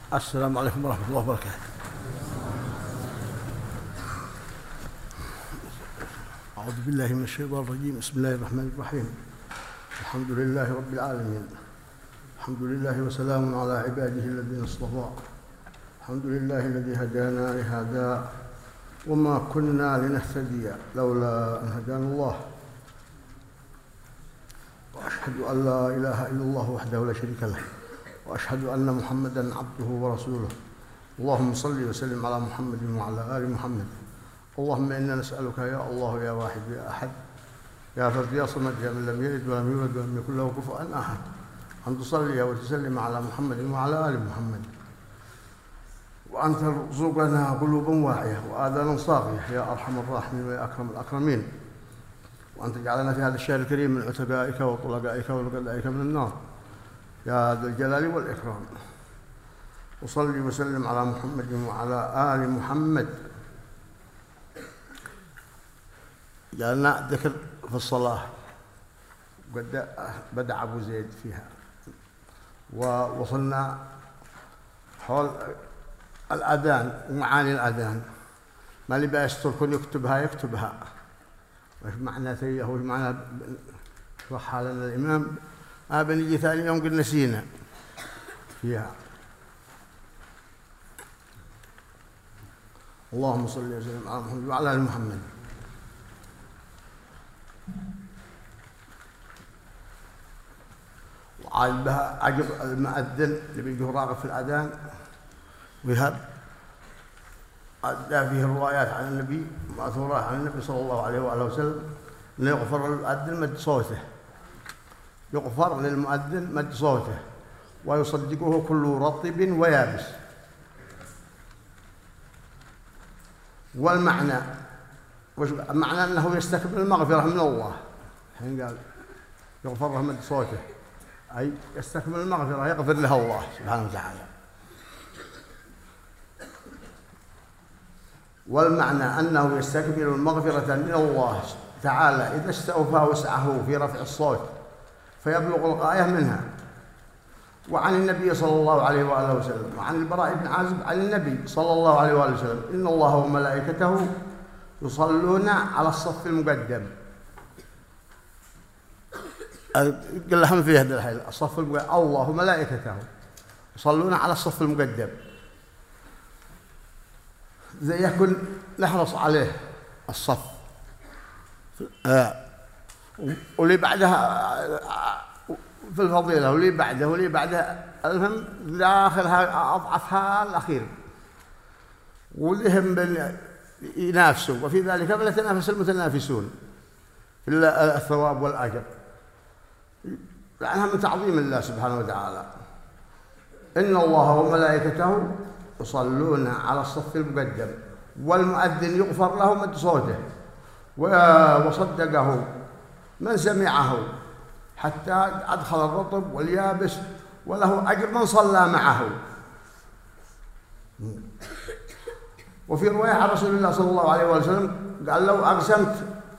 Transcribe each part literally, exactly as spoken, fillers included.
السلام عليكم ورحمة الله وبركاته. أعوذ بالله من الشيطان الرجيم. بسم الله الرحمن الرحيم. الحمد لله رب العالمين. الحمد لله وسلام على عباده الذين اصطفى. الحمد لله الذي هدانا لهذا وما كنا لنهتدي لولا أن هدانا الله. وأشهد أن لا إله إلا الله وحده لا شريك له، وأشهد أن محمدًا عبده ورسوله. اللهم صل وسلم على محمد وعلى آل محمد. اللهم إنا نسألك يا الله يا واحد يا أحد يا فرد يا صمد يا من لم يلد ولم يولد ولم يكن له كفوا أحد أن تصلي وتسلم على محمد وعلى آل محمد، وأن ترزقنا قلوبا واعية وآذانا صاغية يا أرحم الراحمين ويا أكرم الأكرمين، وأن تجعلنا في هذا الشهر الكريم من عتقائك وطلقائك ولقائك من النار يا ذا الجلال والإكرام. وصلي وسلم على محمد وعلى آل محمد. جعلنا ذكر في الصلاة قد بدأ أبو زيد فيها، ووصلنا حول الأذان ومعاني الأذان. ما اللي بيستركن يكتبها يكتبها وش معنى ثيه وش معنى شرحها لنا الإمام. ما بنيجي ثاني يوم قد نسينا فيها. اللهم صل وسلم على محمد وعلى آل محمد. وعجبها عجب المؤذن اللي بيجي راغب في الأذان ويهب أدى فيه الروايات عن النبي مأثورات عن النبي صلى الله عليه وآله وسلم أنه يغفر للمؤذن مد صوته، يغفر للمؤذن مد صوته ويصدقه كل رطب ويابس. والمعنى معنى أنه يستكمل المغفرة من الله. حين قال يغفر له مد صوته أي يستكمل المغفرة يغفر لها الله سبحانه وتعالى. والمعنى أنه يستكمل المغفرة من الله تعالى إذا استوفى وسعه في رفع الصوت فيبلغ الغاية منها. وعن النبي صلى الله عليه وآله وسلم وعن البراء بن عازب عن النبي صلى الله عليه وآله وسلم إن الله وملائكته يصلون على الصف المقدم. قال لهم في هذا الحين الصف المقدم الله وملائكته يصلون على الصف المقدم، زي يكون نحرص عليه الصف. آه. واللي بعدها في الفضيلة واللي بعده واللي بعده المهم داخلها أضعفها الأخير، واللي هم ينافسوا وفي ذلك فليتنافس المتنافسون في الثواب والأجر، لأنها من تعظيم الله سبحانه وتعالى. إن الله وملائكته يصلون على الصف المقدم والمؤذن يغفر له مد صوته وصدقه من سمعه حتى أدخل الرطب واليابس وله أجر من صلى معه. وفي رواية عن رسول الله صلى الله عليه وسلم قال لو أقسمت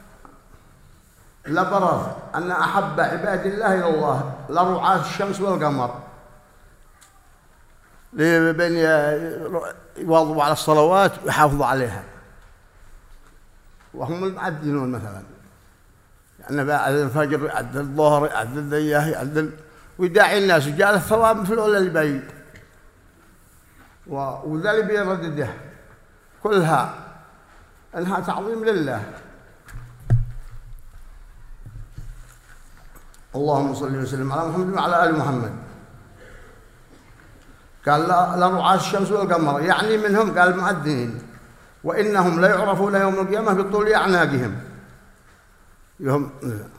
لبرز أن أحب عباد الله إلى الله لرعاة الشمس والقمر لبين يواظبوا على الصلوات ويحافظوا عليها، وهم المؤذنون مثلا يعني بعد الفجر يعد الظهر يعد الذيه يعد ويداعي الناس وجاء الثواب مثل الأولى اللي بي وذا اللي بيردده كلها انها تعظيم لله. اللهم صل وسلم على محمد وعلى آل محمد. قال لا رعاة الشمس والقمر يعني منهم قال المؤذنين، وإنهم لا يعرفون يوم القيامة بطول أعناقهم. يوم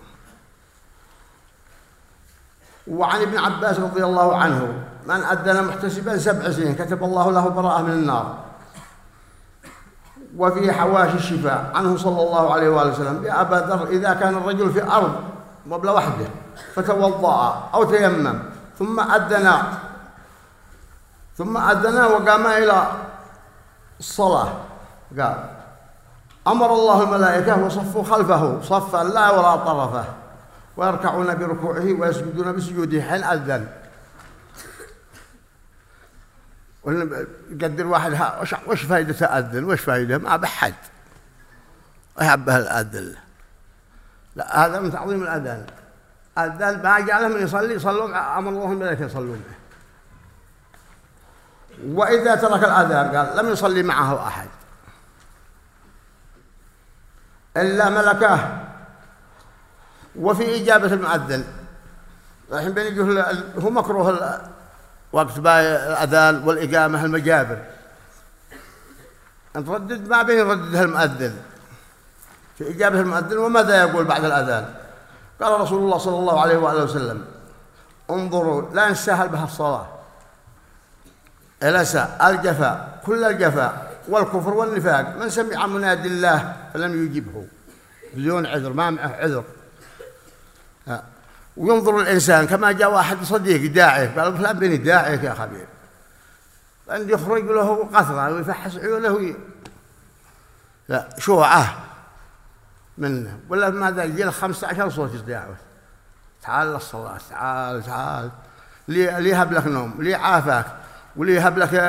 وعن ابن عباس رضي الله عنه من أذن محتسبا سبع سنين كتب الله له براءة من النار. وفي حواشي الشفاء عنه صلى الله عليه وآله وسلم يا أبا ذر إذا كان الرجل في أرض مبلغ وحده فتوضأ أو تيمم ثم أذن ثم أذن وقام إلى الصلاة قال أمر الله الملائكة وصفوا خلفه صفا لا وراء طرفه ويركعون بركوعه ويسجدون بسجوده حين أذن. يقدر واحد ها وش وش فائدة أذن وش فائدة ما بحد أحبها الأذن. لا هذا من تعظيم الأذان. الأذان ما جعله من يصلي يصلوا أمر الله الملائكة يصلون به. وإذا ترك الأذان قال لم يصلي معه أحد إلا ملكه. وفي إجابة المؤذن الحين بين يقول هو مكروه وقت الأذان والإقامة المجابر نردد ما بين يرددها المؤذن في إجابة المؤذن. وماذا يقول بعد الأذان؟ قال رسول الله صلى الله عليه وآله وسلم انظروا لا نستاهل بها الصلاة الأسى الجفاء كل الجفاء والكفر والنفاق من سمع منادي الله فلم يجبه بدون عذر ما معه عذر. وينظر الإنسان كما جاء واحد صديق داعي قال فلان بني داعيك يا خبير عندي يخرج له قطرة ويفحص عيونه لا شوعة منه ولا ماذا يجي له خمسة عشر صوت دعوة تعال للصلاة تعال تعال لي لي يهب لك نوم لي عافاك ولي يهب لك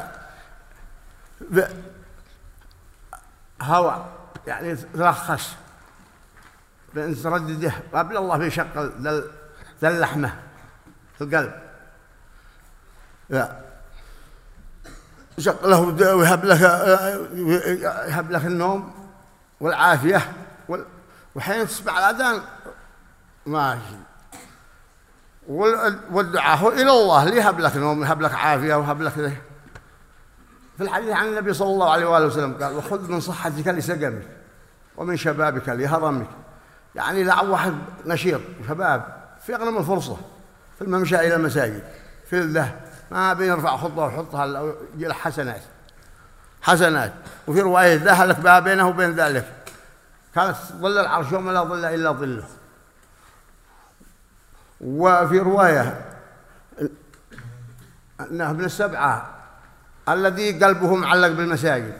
هواء يعني ترخص بأن تردده قبل الله في شق ذا اللحمة في القلب لا شق له ويهب لك يهب لك النوم والعافية وحين تسمع الأذان ماشي. والدعاء إلى الله ليهب لك نوم يهب لك عافية ويهب لك ذي. في الحديث عن النبي صلى الله عليه وآله وسلم قال وخذ من صحتك لسقمك ومن شبابك لهرمك. يعني لا واحد نشيط وشباب في أغلب الفرصة في الممشى إلى المساجد في الذهب ما بين يرفع خطوة ويحطها يجي له حسنات حسنات. وفي رواية ذا لك بها بينه وبين ذلك كانت ظل العرش يوم لا ظل إلا ظله. وفي رواية أنه ابن السبعة الذي قلبه معلق بالمساجد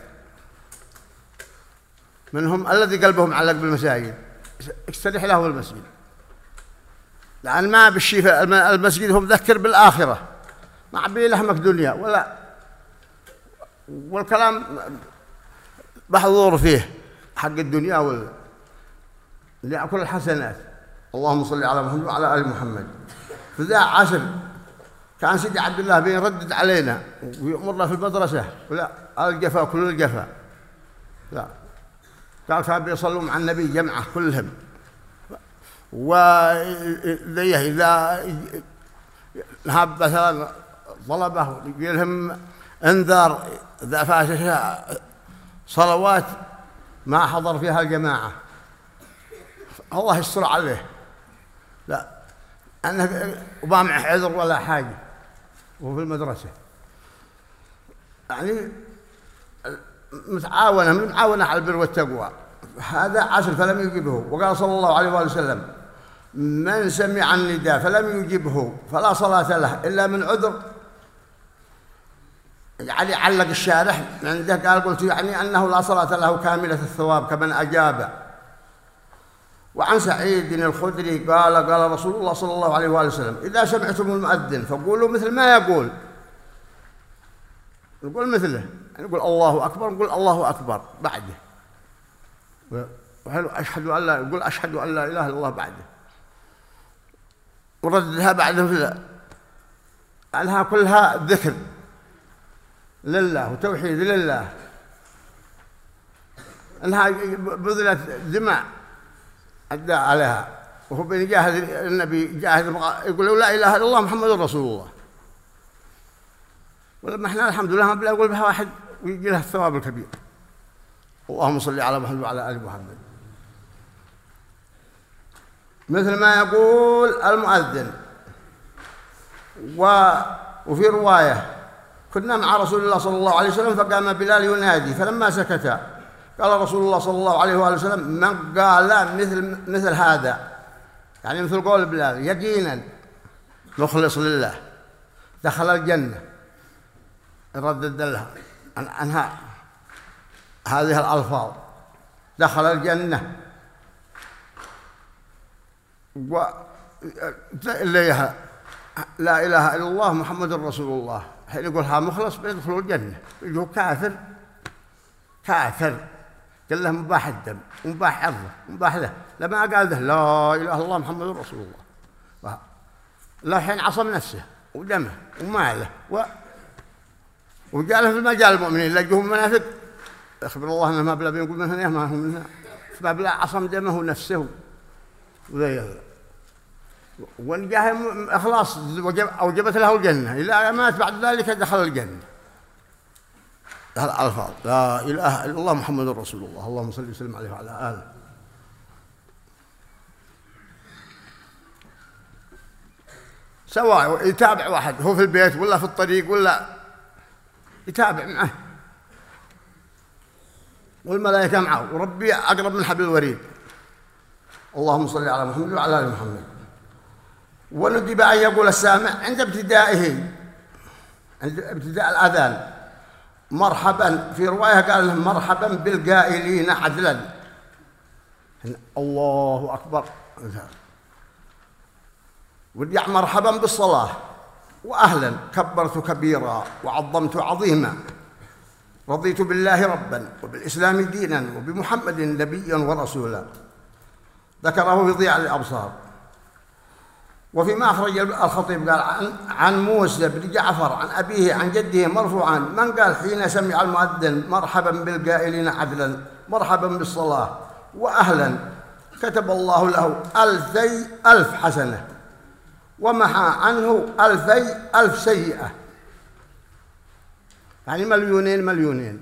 منهم الذي قلبه معلق بالمساجد استريح له المسجد لأن ما بالشيء المسجد هو مذكر بالآخرة ما عبي لهمك دنيا ولا والكلام محظور فيه حق الدنيا وال اللي يأكل الحسنات. اللهم صل على محمد وعلى آل محمد. في ذا عشر كان سيدي عبد الله بيردد علينا ويأمرنا في المدرسة ولا الجفا كل الجفا لا قال كانوا بيصلوا مع النبي جمعة كلهم وذيه إذا هاب مثلا طلبه يقول لهم انذار إذا فاتت صلوات ما حضر فيها الجماعة الله يستر عليه لا أنه وما معه عذر ولا حاجة وفي المدرسة يعني متعاونة من معاونة على البر والتقوى. هذا عشر فلم يجبه. وقال صلى الله عليه وسلم من سمع النداء فلم يجبه فلا صلاة له إلا من عذر. يعني علق الشارح عنده قال قلت يعني أنه لا صلاة له كاملة الثواب كمن أجاب. وعن سعيد الخدري قال قال رسول الله صلى الله عليه وسلم إذا سمعتم المؤذن فقولوا مثل ما يقول نقول مثله نقول الله أكبر نقول الله أكبر بعده أشهد أن لا يقول أشهد أن لا إله إلا الله بعده ورددها بعده مثله قالها كلها ذكر لله وتوحيد لله أنها بذلت دماء أدى عليها وهو بين جاهد النبي جاهد يقول لا إله إلا الله محمد رسول الله. ولما احنا الحمد لله ما بلا يقول بها واحد ويجي له الثواب الكبير. اللهم صل على محمد وعلى آل محمد. مثل ما يقول المؤذن. وفي رواية كنا مع رسول الله صلى الله عليه وسلم فقام بلال ينادي فلما سكت قال رسول الله صلى الله عليه وسلم من قال مثل مثل هذا يعني مثل قول بلال يقينا مخلص لله دخل الجنة. ردد لها عنها هذه الألفاظ دخل الجنة و لا إله إلا الله محمد رسول الله حين يقولها مخلص بيدخلوا الجنة، يجوا كافر كافر قال له مباح الدم ومباح عرضه ومباح له، لما قال له لا إله إلا الله محمد رسول الله، لا حين عصم نفسه ودمه وماله و... وجعله في مجال المؤمنين لقوهم منافق، أخبر الله أنه ما بلا بيقول منها ما هم منها، ما بلا عصم دمه ونفسه وذي، وإن جاه إخلاص أوجبت له الجنة، إلا مات بعد ذلك دخل الجنة. الألفاظ لا إله إلا الله محمد رسول الله، اللهم صل وسلم عليه وعلى آله. سواء يتابع واحد هو في البيت ولا في الطريق ولا يتابع معه، والملائكة معه وربي أقرب من حبل الوريد. اللهم صل على محمد وعلى آل محمد. وندب أن يقول السامع عند ابتدائه، عند ابتداء الأذان مرحبا، في رواية قال لهم مرحبا بالقائلين عدلا، الله أكبر، ودع مرحبا بالصلاة وأهلا، كبرت كبيرا وعظمت عظيما، رضيت بالله ربا وبالإسلام دينا وبمحمد نبيا ورسولا. ذكره في ضياء الأبصار. وفيما أخرج الخطيب قال عن, عن موسى بن جعفر عن أبيه عن جده مرفوعا، من قال حين سمع المؤذن مرحبا بالقائلين عدلا مرحبا بالصلاة وأهلا، كتب الله له ألفي ألف حسنة ومحى عنه ألفي ألف سيئة، يعني مليونين مليونين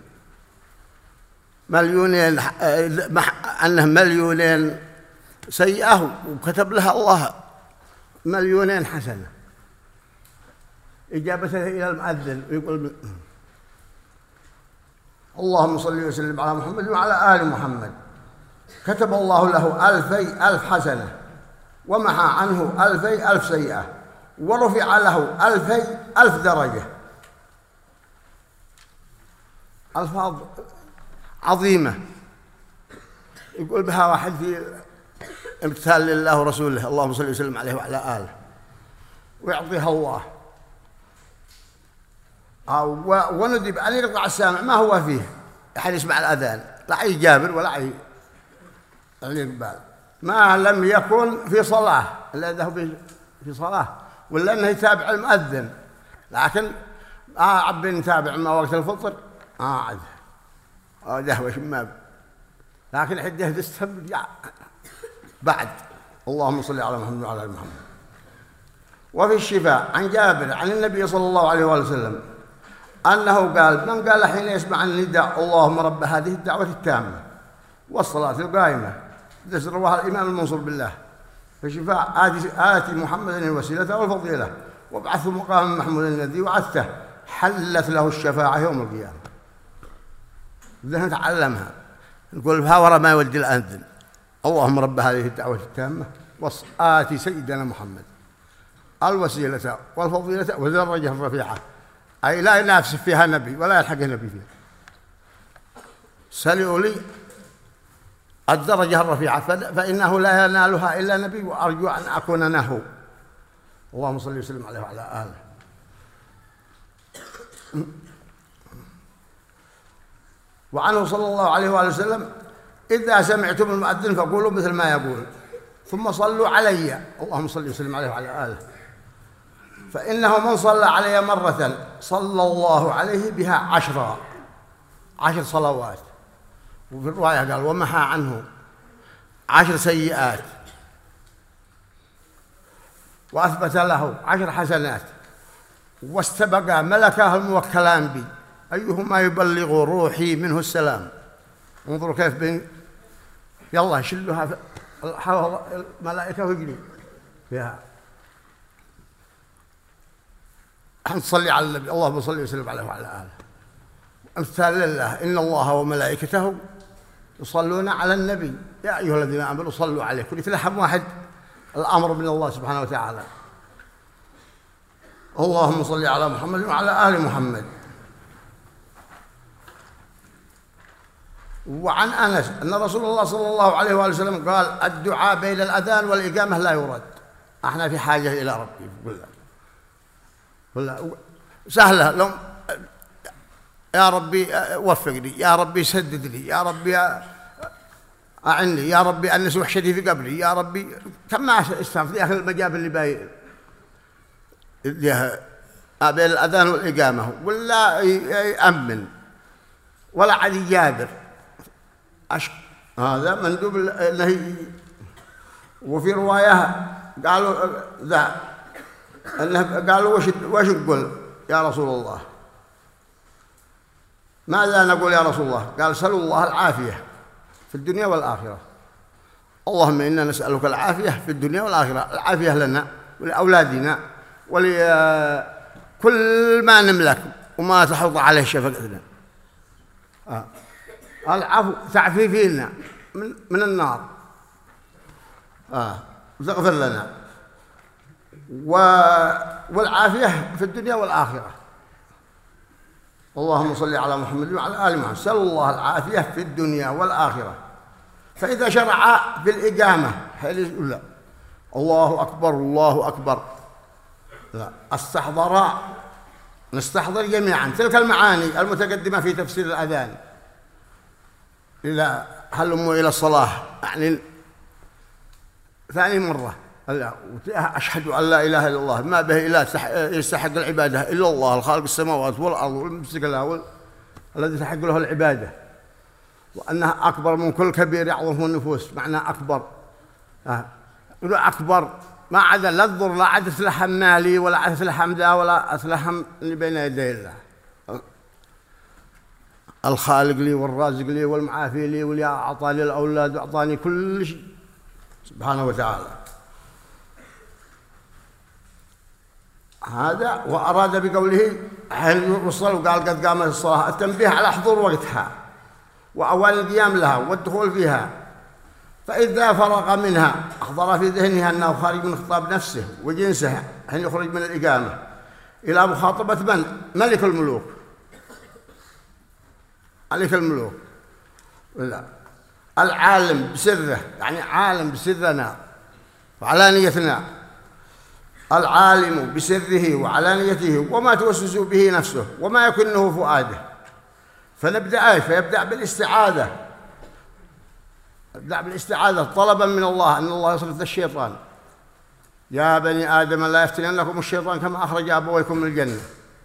مليونين عنه مليونين سيئة، وكتب لها الله مليونين حسنة. إجابته إلى المؤذن ويقول اللهم صل وسلم على محمد وعلى آل محمد، كتب الله له ألفي ألف حسنة ومحى عنه ألفي ألف سيئة، ورفع له ألفي ألف درجة. ألفاظ عظيمة يقول بها واحد في امتثال لله ورسوله، اللهم صل وسلم عليه وعلى آله، ويعطيها الله. وندب أن يقطع السامع ما هو فيه أحد يسمع الأذان، لا يجابر ولا يقبل، ما لم يكن في صلاة، إلا هو في صلاة ولا أنه يتابع المؤذن. لكن آه عبين نتابع ما وقت الفطر آه عاد آه دهوة شماب، لكن حده تستهب بعد. اللهم صل على محمد وعلى آل محمد. وفي الشفاء عن جابر عن النبي صلى الله عليه وسلم أنه قال من قال حين يسمع النداء اللهم رب هذه الدعوة التامة والصلاة القائمة، ذكر رواه الإمام المنصور بالله في الشفاء آتي, آتي محمد الوسيلة والفضيلة وابعثه مقام محمود الذي وعدته، حلت له الشفاعة يوم القيامة. إذا نتعلمها نقول بها ورا ما يودي الأذن، اللهم رب هذه الدعوة التامة آتي سيدنا محمد الوسيلة والفضيلة والدرجة الرفيعة، أي لا ينافس فيها نبي ولا يلحق نبي فيها، سلوا لي الدرجة الرفيعة فإنه لا ينالها إلا نبي، وأرجو أن أكون نهو. اللهم صل وسلم عليه وعلى آله. وعنه صلى الله عليه وآله وسلم إذا سمعتم المؤذن فقولوا مثل ما يقول ثم صلوا علي، اللهم صل وسلم عليه وعلى آله، فإنه من صلى علي مرة صلى الله عليه بها عشرا، عشر صلوات. وفي الرواية قال ومحى عنه عشر سيئات وأثبت له عشر حسنات، واستبقى ملكاه الموكلان بي أيهما يبلغ روحي منه السلام. انظروا كيف بين يلا شلوها الملائكة ويجري فيها. نصلي على النبي، اللهم صل وسلم عليه وعلى آله. امثال لله إن الله وملائكته يصلون على النبي يا أيها الذين آمنوا صلوا عليه، كل يتلحم واحد الأمر من الله سبحانه وتعالى. اللهم صل على محمد وعلى آل محمد. وعن أنس أن رسول الله صلى الله عليه وآله وسلم قال الدعاء بين الأذان والإقامة لا يرد. احنا في حاجة إلى ربي كلها كلها سهلة لو يا ربي وفقني، يا ربي سدد لي، يا ربي أعني، يا ربي أنس وحشتي في قبري، يا ربي كم ما استغفر يا أخي المجاب اللي باي بين الأذان والإقامة ولا يأمن ولا علي جابر أش... هذا مندوب النهي. وفي رواية قالوا ذا أنه قالوا وش وش نقول يا رسول الله؟ ماذا نقول يا رسول الله؟ قال سلوا الله العافية في الدنيا والآخرة. اللهم إنا نسألك العافية في الدنيا والآخرة، العافية لنا ولأولادنا ولكل ما نملك وما تحوط عليه شفقتنا. آه. العفو تعفيفنا من, من النار آه. وتغفر لنا و... والعافية في الدنيا والآخرة. اللهم صل على محمد وعلى آل محمد. سأل الله العافية في الدنيا والآخرة. فإذا شرع في الإقامة يقول لا الله أكبر الله أكبر، لا استحضر نستحضر جميعا تلك المعاني المتقدمة في تفسير الأذان. إلى هلموا إلى الصلاة يعني ثاني مرة أشهد أن لا إله إلا الله ما به إله يستحق العبادة إلا الله الخالق السماوات والأرض والممسك له الذي تحق له العبادة، وأنها أكبر من كل كبير يعظمه النفوس. معنى أكبر أكبر ما عدا لا تضر لا عاد أسلحة مالي ولا عاد أسلحة مدى ولا أسلحة اللي بين يدي الله. الخالق لي والرازق لي والمعافي لي واللي أعطاني الأولاد وأعطاني كل شيء سبحانه وتعالى. هذا وأراد بقوله حين يوصل وقال قد قامت الصلاة التنبيه على حضور وقتها وأوان القيام لها والدخول فيها. فإذا فرغ منها أحضر في ذهنها أنه خارج من خطاب نفسه وجنسه حين يخرج من الإقامة إلى مخاطبة من؟ ملك الملوك. ملك الملوك لا العالم بسره، يعني عالم بسرنا وعلانيتنا، العالم بسره وعلانيته وما توسوس به نفسه وما يكنه فؤاده. فنبدأ ايش؟ فيبدأ بالاستعاذة، يبدأ بالاستعاذة طلبا من الله أن الله يصرف الشيطان. يا بني آدم لا يفتننكم الشيطان كما أخرج أبويكم من الجنة.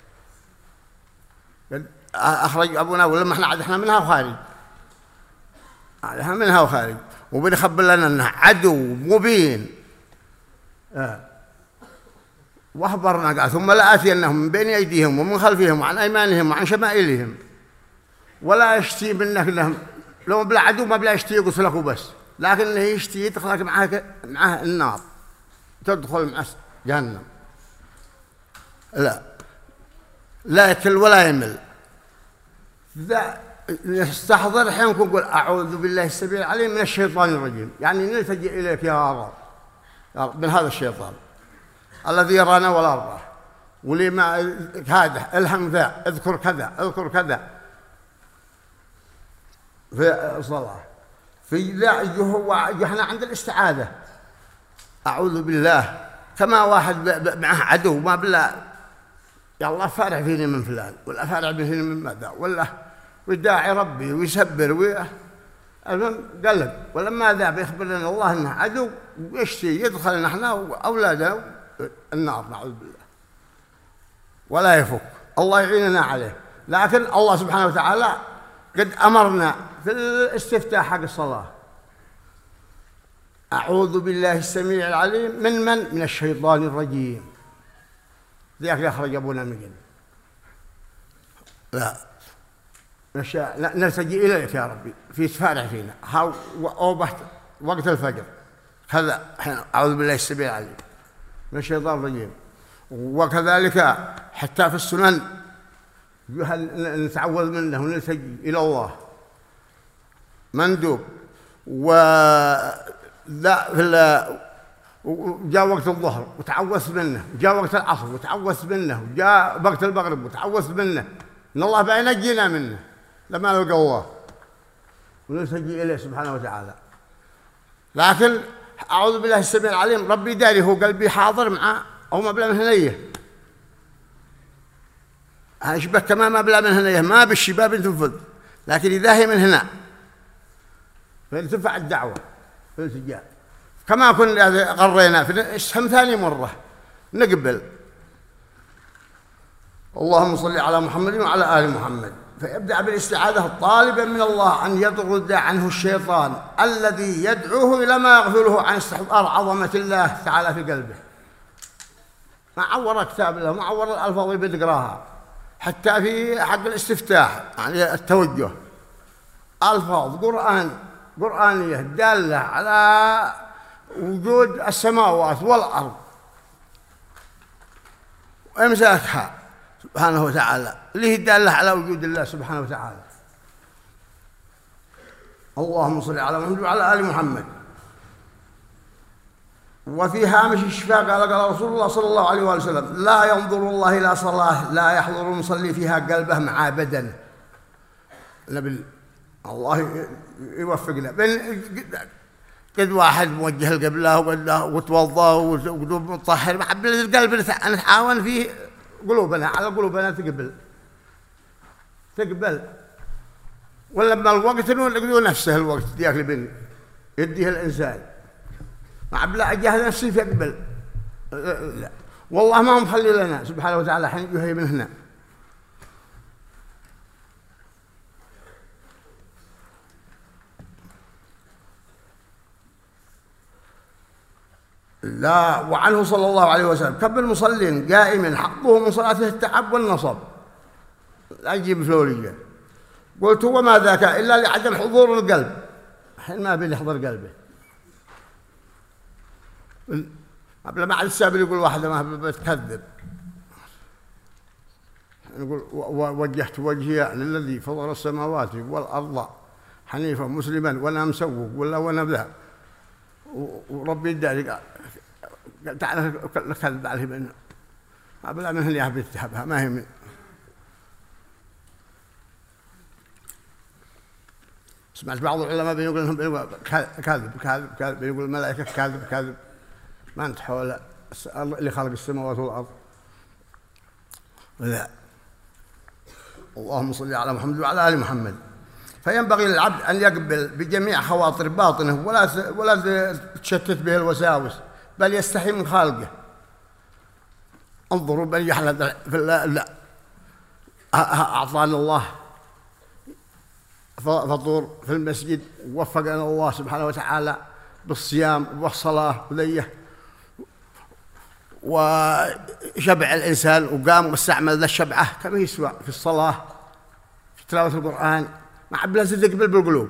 أخرج أبونا ولما احنا عاد احنا منها وخارج، احنا منها وخارج، وبنخبر لنا أنه عدو مبين. آه. وأخبرنا قال ثم لآتينهم من بين أيديهم ومن خلفهم وعن أيمانهم وعن شمائلهم ولا يشتي منك لهم لو بلا عدو ما بلا يشتي يقتلك بس، لكن اللي يشتي يدخلك معه معه النار تدخل مع جهنم. لا لا يكل ولا يمل. ذا يستحضر حين يقول أعوذ بالله السميع العليم من الشيطان الرجيم، يعني نلتجئ إليك يا رب من هذا الشيطان الذي يرانا ولا نراه ولما هذا الهم ذا اذكر كذا اذكر كذا في الصلاة. في ذا هو احنا عند الاستعاذة أعوذ بالله كما واحد معه عدو ما بالله يا الله فارع فيني من فلان ولا فارع فيني من ماذا ولا ويداعي ربي ويسبر وي المهم قلب. ولما ذا بيخبر لنا الله انه عدو ويشتي يدخل نحن واولادنا النار نعوذ بالله ولا يفك. الله يعيننا عليه. لكن الله سبحانه وتعالى قد أمرنا في الاستفتاح حق الصلاة أعوذ بالله السميع العليم من من؟ من الشيطان الرجيم. ذاك يخرج أبونا من الجنة. لا نلتجئ إليك يا ربي في تفارع فينا هاو أوبحت وقت الفجر هذا أعوذ بالله السميع العليم من الشيطان الرجيم. وكذلك حتى في السنن نتعوذ منه ونلتجئ إلى الله مندوب. وذا وجاء وقت الظهر وتعوذت منه، وجاء وقت العصر وتعوذت منه، وجاء وقت المغرب وتعوذت منه إن الله بينجينا منه لما نلقى الله ونلتجئ إليه سبحانه وتعالى. لكن أعوذ بالله السميع العليم ربي داري هو قلبي حاضر معه أو ما بلا مهنية هنشبه كما ما بلا من هنا ما بالشباب تنفذ، لكن إذا هي من هنا فارتفع الدعوة في الالتجاء. كما كنا قرينا في اسهم ثاني مرة نقبل اللهم صل على محمد وعلى آل محمد، فيبدأ بالاستعاذة طالبا من الله أن يطرد عنه الشيطان الذي يدعوه إلى ما يغفله عن استحضار عظمة الله تعالى في قلبه. ما عور كتاب الله، ما عور الألفاظ اللي بتقراها، حتى في حق الاستفتاح يعني التوجه ألفاظ قرآن قرآنية دالة على وجود السماوات والأرض وإمساكها سبحانه وتعالى، اللي هي دالة على وجود الله سبحانه وتعالى. اللهم صل على محمد وعلى آل محمد. وفي هامش الشفاء قال قال رسول الله صلى الله عليه وسلم: لا ينظر الله إلى صلاة لا يحضر المصلي فيها قلبه مع بدنه. نبي الله يوفقنا. قد واحد موجه القبلة وتوضأ وقلوب مطهر، محب القلب نتعاون فيه قلوبنا على قلوبنا تقبل تقبل ولما الوقت نقول نفسه الوقت ديك اللي يديه الإنسان مع بلا أجهل نفسي فيقبل. لا والله ما هم مخلي لنا سبحانه وتعالى حين يهي من هنا. لا وعنه صلى الله عليه وسلم: كم من مصل قائم حقه من صلاته التعب والنصب. لا يجيب فلورية. قلت: وما ذاك إلا لعدم حضور القلب، حين ما بين يحضر قلبه. قبل ما عاد السابر يقول واحدة ما بتكذب، يقول: وجهت وجهي للذي فضل السماوات والأرض حنيفا مسلما ولا مسوق ولا وانا ذا، وربي يدعي تعالى الكذب عليه منه قبل من اللي يحب يتهبها ما هي من. سمعت بعض العلماء بيقول انهم كاذب كاذب كاذب، بيقول الملائكة كاذب كاذب، ما انت حول اللي خلق السماوات والأرض. لا اللهم صل على محمد وعلى آل محمد. فينبغي للعبد أن يقبل بجميع خواطر باطنه ولا ولا تشتت به الوساوس، بل يستحي من خالقه. انظروا بل يحلى في الله. لا أعطانا الله فطور في المسجد، ووفقنا الله سبحانه وتعالى بالصيام والصلاة وليه، وشبع الإنسان وقام واستعمل ذا الشبعة كما يسوى في الصلاة في تلاوة القرآن، مع بلازم تقبل بالقلوب.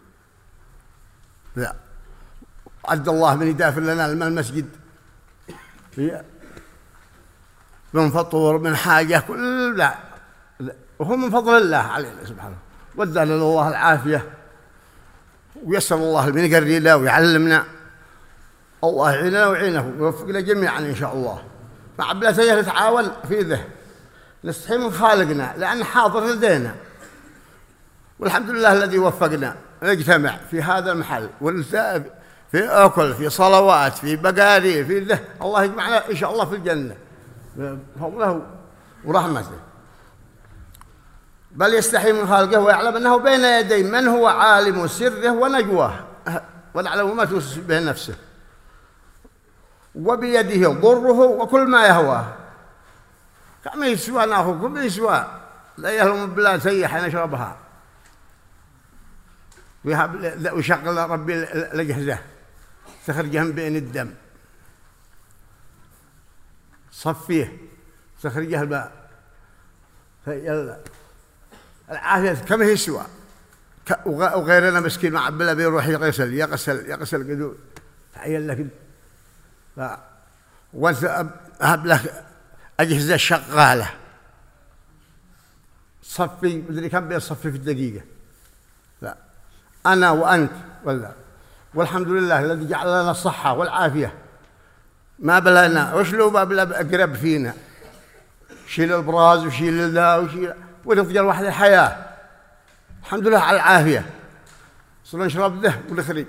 لا عد الله من يدافع لنا المسجد من فطور من حاجة كل لا, لا. وهو من فضل الله علينا سبحانه، ودعنا الله العافية ويسر الله من يقرينا ويعلمنا. الله يعيننا ويعينه ويوفقنا جميعا إن شاء الله. مع بلا نتعاون في ذه، نستحي من خالقنا لأن حاضر لدينا، والحمد لله الذي وفقنا نجتمع في هذا المحل ونسائب في أكل في صلوات في بقاري في ذه. الله يجمعنا إن شاء الله في الجنة بفضله ورحمته. بل يستحي من خالقه ويعلم أنه بين يدي من هو عالم سره ونجواه، ونعلم ما توسوس به نفسه، وبيده ضره وكل ما يهواه. كما يسوى ناخذ كم يسوى، لا يهلم بلا سيحة نشربها ويشغل ربي لجهزه تخرجها من بين الدم، صفيه تخرجها الماء. العافية كما يسوى. وغيرنا مسكين مع بلا بيروح يغسل يغسل يغسل قدود تعيل لك وانت أهب لك أجهزة شغالة صفي مدري كم بيصفي في الدقيقة. لا أنا وأنت ولا والحمد لله الذي جعل لنا الصحة والعافية، ما بلانا وش لو ما بلا أقرب فينا، شيل البراز وشيل ذا وشيل ونفجر واحد الحياة. الحمد لله على العافية، صرنا نشرب ذه ونخرج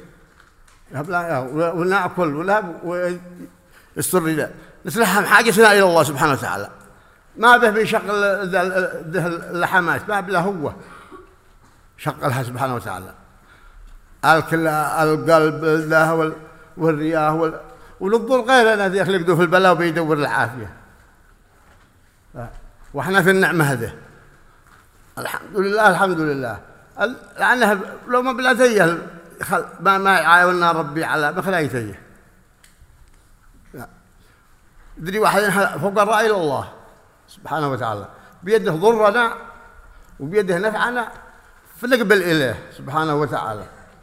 ونأكل ونلعب ويستر لنا نتلحم حاجتنا إلى الله سبحانه وتعالى، ما به بيشغل اللحمات، ما بله هو شغلها سبحانه وتعالى. الكلى القلب ذا والرياه وللضر غيرنا ذي يخلقوا في البلاء وبيدور العافية، وإحنا في النعمة هذه الحمد لله الحمد لله. لأنها لو ما بلا ثيه ما ما يعاوننا ربي على بخلايته. يدري واحد فقراء إلى الله سبحانه وتعالى، بيده ضرنا وبيده نفعنا فنقبل إليه سبحانه وتعالى.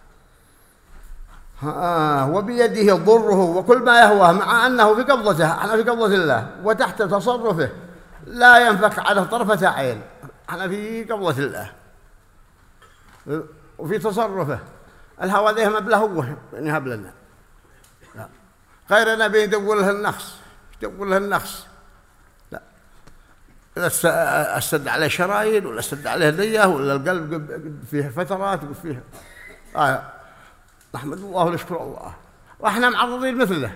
آه وبيده ضره وكل ما يهواه، مع أنه في قبضته، احنا في قبضة الله وتحت تصرفه لا ينفك عنه طرفة عين. احنا في قبضة الله وفي تصرفه. الهوى ذيه ما بله هو يهب لنا، لا غيرنا بيدور له النقص، يدور له النقص. لا استد عليه شرايين ولا استد عليه ديه ولا القلب فيه فترات وفيه آه. نحمد الله ونشكر الله واحنا معرضين مثله.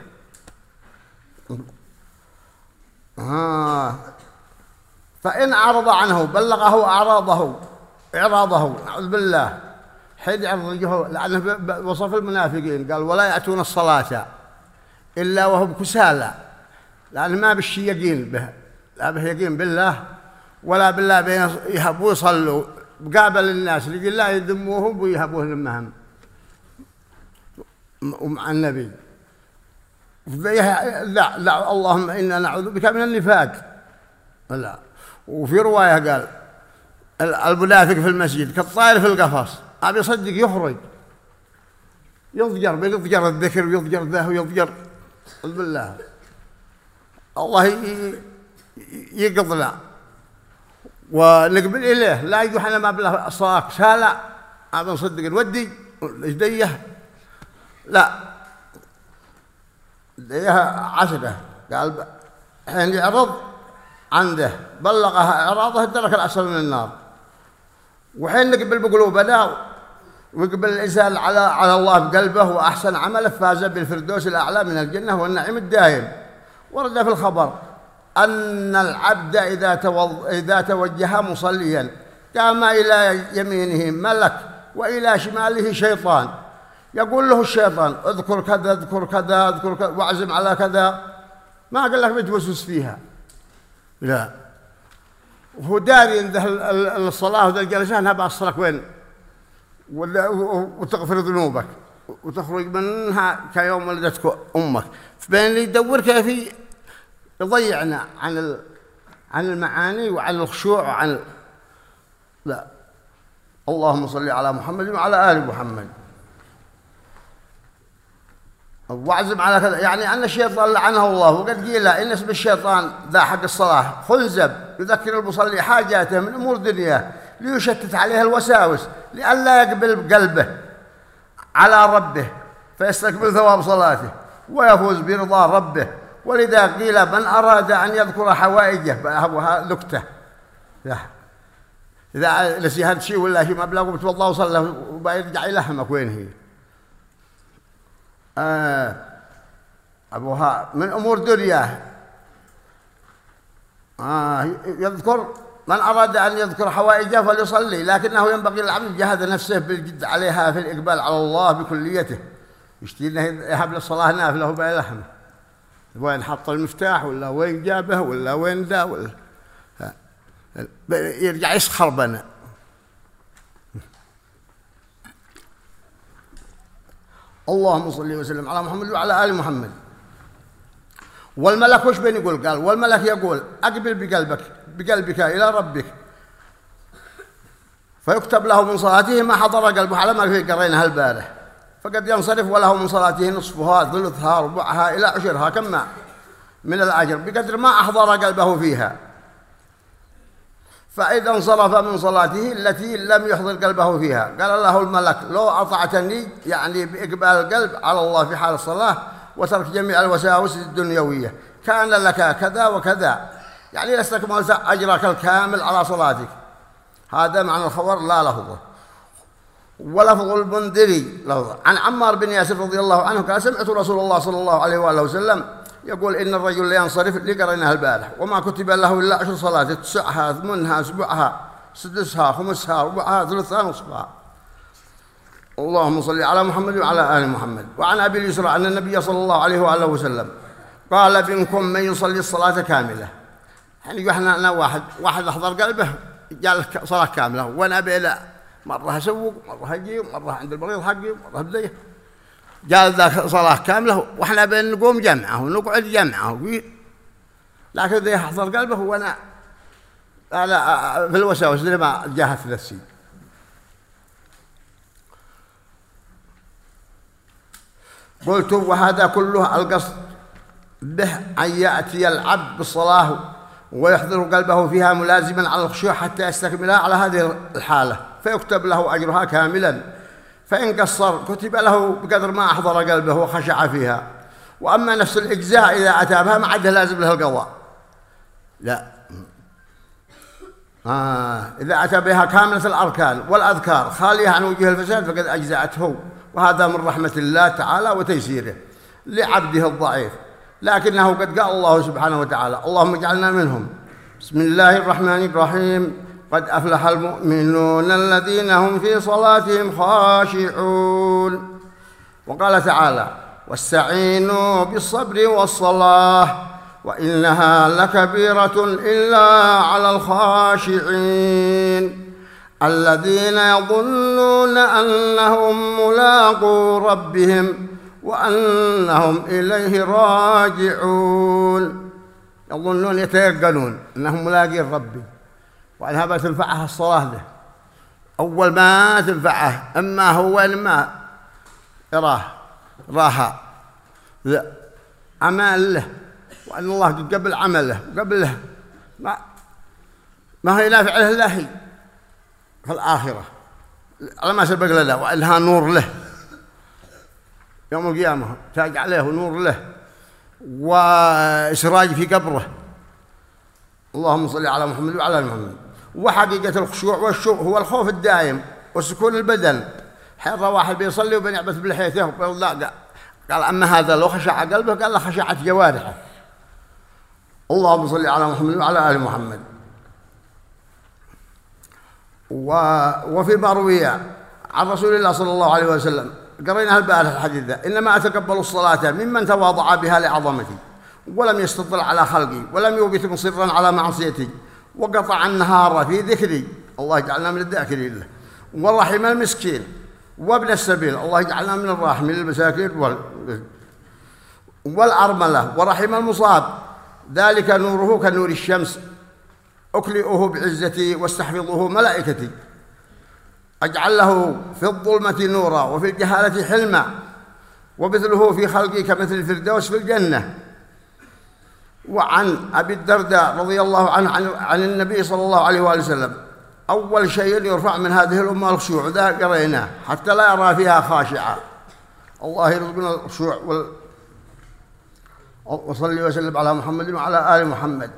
آه. فإن أعرض عنه بلغه أعراضه إعراضه نعوذ بالله حين يعرضه، لأنه وصف المنافقين قال ولا يأتون الصلاة إلا وهم كسالى، لأن ما بالشي يقين به، لا به يقين بالله ولا بالله بين يهبوا يصلوا قابل الناس اللي الله يذموهم ويهبوهم المهم ومع النبي. لا لا اللهم إنا نعوذ بك من النفاق. لا وفي رواية قال المنافق في المسجد كالطائر في القفص، أبي يصدق يخرج يضجر بيضجر الذكر ويضجر ذا ويضجر بالله. الله يقضنا ونقبل إليه، لا يجوا حنا ما بله صاك سالع أبي نصدق نودي جديه، لا ديها عشرة. قال حين يعرض عنده بلغها إعراضه الدرك الأسفل من النار. وحين نقبل بقلوبنا ويقبل الإنسان على على الله بقلبه وأحسن عمله فاز بالفردوس الأعلى من الجنة والنعيم الدائم. ورد في الخبر أن العبد إذا توض إذا توجه مصليا قام إلى يمينه ملك وإلى شماله شيطان، يقول له الشيطان اذكر كذا اذكر كذا اذكر كذا واعزم على كذا، ما قال لك بتوسوس فيها، لا وهو داري ان الصلاه وذا الجلسات انها بأصلك وين وتغفر ذنوبك وتخرج منها كيوم ولدتك امك. فبين اللي يدور كيف يضيعنا عن عن المعاني وعن الخشوع وعن لا. اللهم صل على محمد وعلى ال محمد. واعزم على كذا، يعني أن الشيطان لعنه الله وقد قيل إن اسم الشيطان ذا حق الصلاة خنزب يذكر المصلي حاجاته من أمور دنياه ليشتت عليها الوساوس لئلا يقبل قلبه على ربه فيستكمل ثواب صلاته ويفوز برضا ربه. ولذا قيل من أراد أن يذكر حوائجه فهو نكتة، إذا نسي هذا الشيء ولا شيء مبلغ بتوضأ وصلى وبيرجع يلهمك وين هي. آه أبوها من أمور دنياه. آه يذكر من أراد أن يذكر حوائجه فليصلي، لكنه ينبغي للعبد يجهد نفسه بالجد عليها في الإقبال على الله بكليته. يشتي إنه يهب للصلاة نافلة وبيلحمه وين حط المفتاح ولا وين جابه ولا وين ذا ولا يرجع يسخر بنا. اللهم صل وسلم على محمد وعلى آل محمد. والملك وش بين يقول؟ قال والملك يقول أقبل بقلبك بقلبك إلى ربك فيكتب له من صلاته ما حضر قلبه على ما في قرينها البارح، فقد ينصرف وله من صلاته نصفها ثلثها ربعها إلى عشرها كما من الأجر بقدر ما أحضر قلبه فيها. فإذا انصرف من صلاته التي لم يحضر قلبه فيها قال له الملك لو أطعتني، يعني بإقبال القلب على الله في حال الصلاة وترك جميع الوساوس الدنيوية، كان لك كذا وكذا، يعني لاستكملت أجرك الكامل على صلاتك. هذا معنى الخبر لا لفظه. ولفظ المنذري لفظه عن عمار بن ياسر رضي الله عنه قال سمعت رسول الله صلى الله عليه وآله وسلم يقول إن الرجل لا ينصرف اللي قريناها البارح، وما كتب له إلا عشر صلوات، تسعها ثمنها سبعها سدسها خمسها ربعها ثلثها نصفها. اللهم صل على محمد وعلى آل محمد. وعن أبي اليسرى أن النبي صلى الله عليه وآله وسلم قال: منكم من يصلي الصلاة كاملة. يعني احنا أنا واحد واحد أحضر قلبه قال صلاة كاملة، وأنا أبي لا، مرة أسوق مرة أجي مرة عند المريض حقي مرة بديه، قال ذاك صلاة كاملة وإحنا بين نقوم جمعه ونقعد جمعه، لكن ذي يحضر قلبه وأنا أنا في الوساوس اللي ما جاهدت نفسي. قلت: وهذا كله القصد به أن يأتي العبد بالصلاة ويحضر قلبه فيها ملازما على الخشوع حتى يستكملها على هذه الحالة، فيكتب له أجرها كاملا، فإن قصر كتب له بقدر ما أحضر قلبه وخشع فيها. وأما نفس الإجزاء إذا أتى بها ما عاد لازم له القضاء، لا، آه إذا أتى بها كاملة الأركان والأذكار خالية عن وجه الفساد فقد أجزأته، وهذا من رحمة الله تعالى وتيسيره لعبده الضعيف. لكنه قد قال الله سبحانه وتعالى: اللهم اجعلنا منهم. بسم الله الرحمن الرحيم: قد أفلح المؤمنون الذين هم في صلاتهم خاشعون. وقال تعالى: واستعينوا بالصبر والصلاة وإنها لكبيرة إلا على الخاشعين الذين يظنون أنهم ملاقو ربهم وأنهم إليه راجعون. يظنون يتيقنون أنهم ملاقين ربي وأنها بتنفعها الصلاة له. أول ما تنفعه أما هو وين ما يراه راها لا عمل له، وأن الله قبل عمله قبل له ما ما هي نافع له إلا هي في الآخرة على ما سبق له، وأنها نور له يوم القيامة، تاج عليه نور له وإسراج في قبره. اللهم صل على محمد وعلى آل محمد. وحقيقة الخشوع والشوق هو الخوف الدائم وسكون البدن. حين واحد بيصلي وبينعبث بلحيته ويقول لا، قال أما هذا لو خشع قلبه قال له خشعت جوارحه. اللهم صل على محمد وعلى آل محمد. وفي مروي عن رسول الله صلى الله عليه وسلم قرينا البارح الحديث ذا: إنما أتقبل الصلاة ممن تواضع بها لعظمتي ولم يستطل على خلقي ولم يوبت مصرا على معصيتي وقطع النهار في ذكري. الله يجعلنا من الذاكرين له. ورحم المسكين وابن السبيل. الله يجعلنا من الراحمين للمساكين والأرملة. ورحم المصاب. ذلك نوره كنور الشمس أكلئه بعزتي واستحفظه ملائكتي. أجعل له في الظلمة نورا وفي الجهالة حلما ومثله في خلقي كمثل الفردوس في الجنة. وعن أبي الدرداء رضي الله عنه عن, عن النبي صلى الله عليه وآله وسلم: أول شيء يرفع من هذه الأمة الخشوع، ذا قريناه حتى لا يرى فيها خاشعا. الله يرزقنا الخشوع وال... وصلي وسلم على محمد وعلى آل محمد.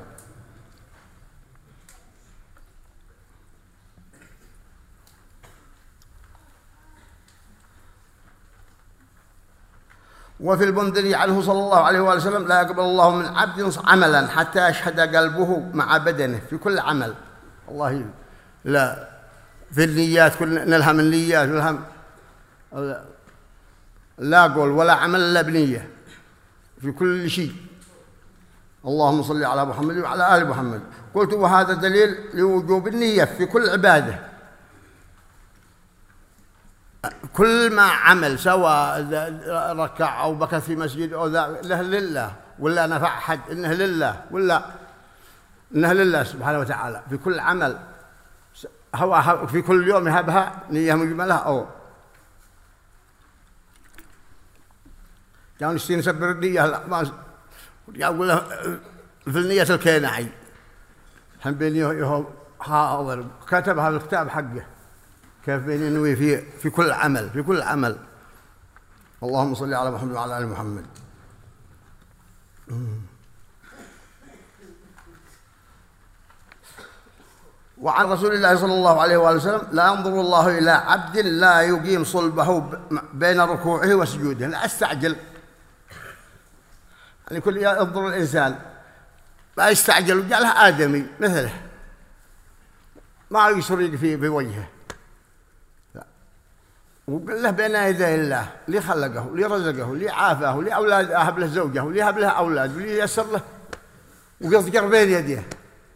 وفي البندري عنه صلى الله عليه وآله وسلم: لا يقبل الله من عبد عملا حتى يشهد قلبه مع بدنه في كل عمل. الله لا في النيات كل نلهم النيات نلهم لا قول ولا عمل إلا بنية في كل شيء. اللهم صل على محمد وعلى آل محمد. قلت: وهذا دليل لوجوب النية في كل عبادة، كل ما عمل سواء ركع أو بكى في مسجد أو ذا له لله، ولا نفع أحد إنه لله، ولا إنه لله سبحانه وتعالى. في كل عمل هو في كل يوم يهبها نية مجملة. أو كانوا يشتين يسبر النية لا ما يقول له في النية الكينعي هم بيني هو حاضر كتبها في الكتاب حقه كيف بين ينوي في في كل عمل في كل عمل. اللهم صل على محمد وعلى آل محمد. وعن رسول الله صلى الله عليه وآله وسلم: لا ينظر الله إلى عبد لا يقيم صلبه بين ركوعه وسجوده. لا استعجل يعني كل ينظر الإنسان ما يستعجل وجاء له آدمي مثله ما يشرق فيه بوجهه، لا، وقال له بين يدي الله لي خلقه لي رزقه لي عافاه لي أولاد، أهب له زوجه ولي هب له أولاد ولي يسر له ويصقر بين يديه،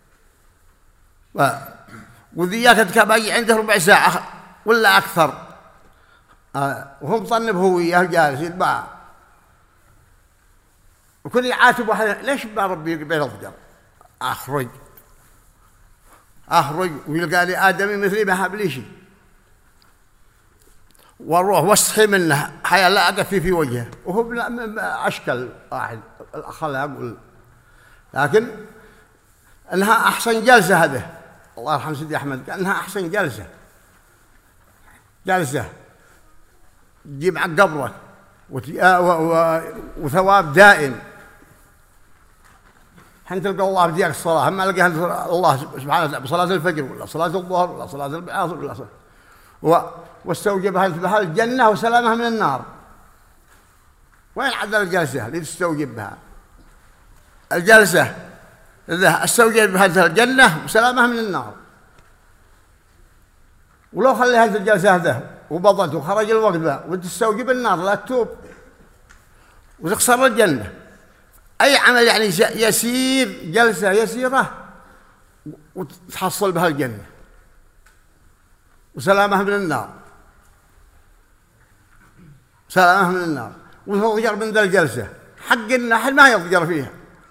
وذياك تكابي عنده ربع ساعة ولا أكثر، آه وهم طنب هو وياه جالس يتباع، وكل يعاتب واحد ليش ما ربي بين الضجر؟ أخرج أخرج ويلقى لي آدمي مثلي ما هب لي شيء، واروح واصحي منه حيا لا أقف في وجهه، وهو أشكل واحد الأخلاق، لكن أنها أحسن جلسة هذه، الله يرحم سيدي أحمد أنها أحسن جلسة، جلسة تجيب عن قبرك وثواب دائم. حين تلقى الله بديك الصلاة ما لقى الله سبحانه وتعالى بصلاة الفجر ولا صلاة الظهر ولا صلاة العصر ولا صلاة، واستوجبها بها الجنة وسلامها من النار. وين عدل الجلسة اللي تستوجب بها؟ الجلسة إذا استوجب بها الجنة وسلامها من النار. ولو خلي هذه الجلسة هذا وبضت وخرج الوقت ذا وتستوجب النار لا تتوب وتخسر الجنة. أي عمل يعني يسير جلسة يسيرة وتحصل بها الجنة وسلامها من النار، سلامها من النار، وتضجر من ذا الجلسة حق إن أحد ما يضجر فيها،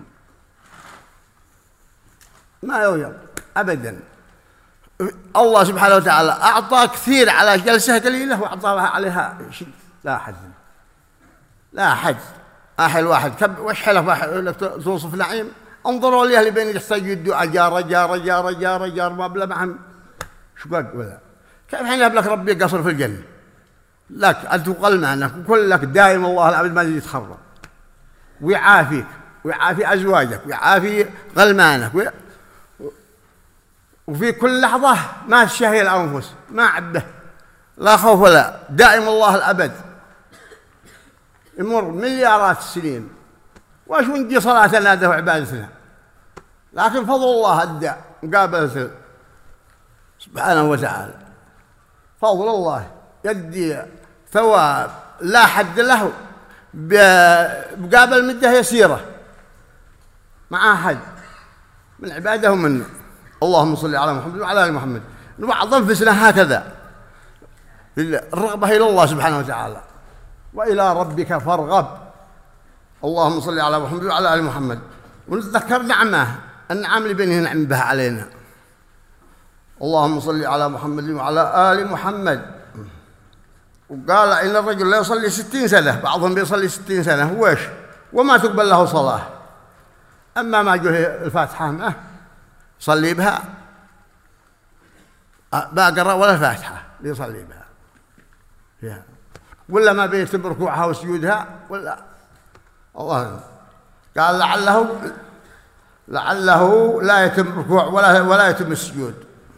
ما يضجر أبدا. الله سبحانه وتعالى أعطى كثير على جلسة قليلة وأعطى عليها شيء لا حد، لا حد. أحل واحد كب وش حلف توصف نعيم، انظروا ليه اللي بين يحتاج الدعاء جار جار جار جار جار ما بلا معهم شو قال ولا كيف حين يبلك ربي قصر في الجنة لك أن تقل معنك وكلك دائم الله العبد ما يتخرب ويعافيك ويعافي أزواجك ويعافي غلمانك وي... وفي كل لحظة ما تشهي الأنفس ما عبه لا خوف ولا دائم الله الأبد. يمر مليارات السنين واش ونجي صلاتنا هذا وعبادتنا، لكن فضل الله أدى مقابلة سبحانه وتعالى، فضل الله يدي ثواب لا حد له بمقابل مدة يسيرة مع أحد من عباده منه. اللهم صل على محمد وعلى آل محمد. نبعض أنفسنا هكذا الرغبة إلى الله سبحانه وتعالى وإلى ربك فارغب. اللهم صل على محمد وعلى آل محمد. ونتذكر نعمه النعم اللي بينه نعم بها علينا. اللهم صل على محمد وعلى آل محمد. وقال إن الرجل لا يصلي ستين سنة، بعضهم بيصلي ستين سنة هو إيش وما تقبل له صلاة، أما ما جه الفاتحة ما صلي بها ما قرأ ولا الفاتحة يصلي بها فيها. ولا ما بيتم ركوعها وسجودها ولا الله قال لعله لعله لا يتم ركوع ولا ولا يتم السجود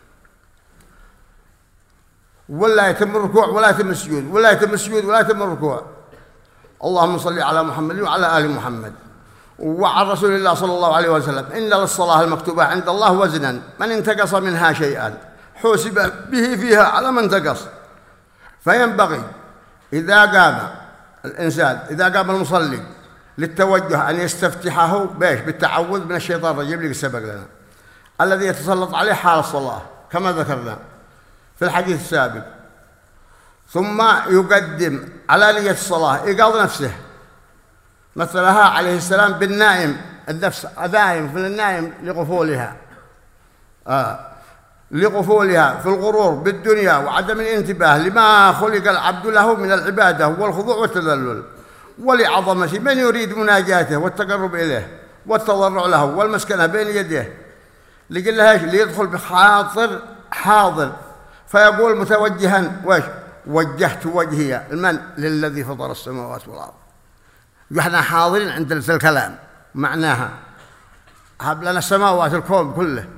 ولا يتم الركوع ولا يتم السجود ولا يتم السجود ولا يتم الركوع. اللهم صل على محمد وعلى آل محمد. وعن رسول الله صلى الله عليه وسلم إن للصلاة المكتوبة عند الله وزنا من انتقص منها شيئا حوسب به فيها على من انتقص. فينبغي إذا قام الإنسان إذا قام المصلي للتوجه أن يستفتحه بيش بالتعوذ من الشيطان الرجيم اللي سبق لنا الذي يتسلط عليه حال الصلاة كما ذكرنا في الحديث السابق، ثم يقدم على نية الصلاة إيقاظ نفسه مثلها عليه السلام بالنائم، النفس دائم في النائم لغفولها آه لغفولها في الغرور بالدنيا وعدم الانتباه لما خلق العبد له من العبادة والخضوع والتذلل ولعظمة من يريد مناجاته والتقرب إليه والتضرع له والمسكنة بين يديه لقل لها ليدخل بخاطر حاضر فيقول متوجها وش وجهت وجهي المن للذي فطر السماوات والأرض. احنا حاضرين عند الكلام معناها هب لنا السماوات الكون كله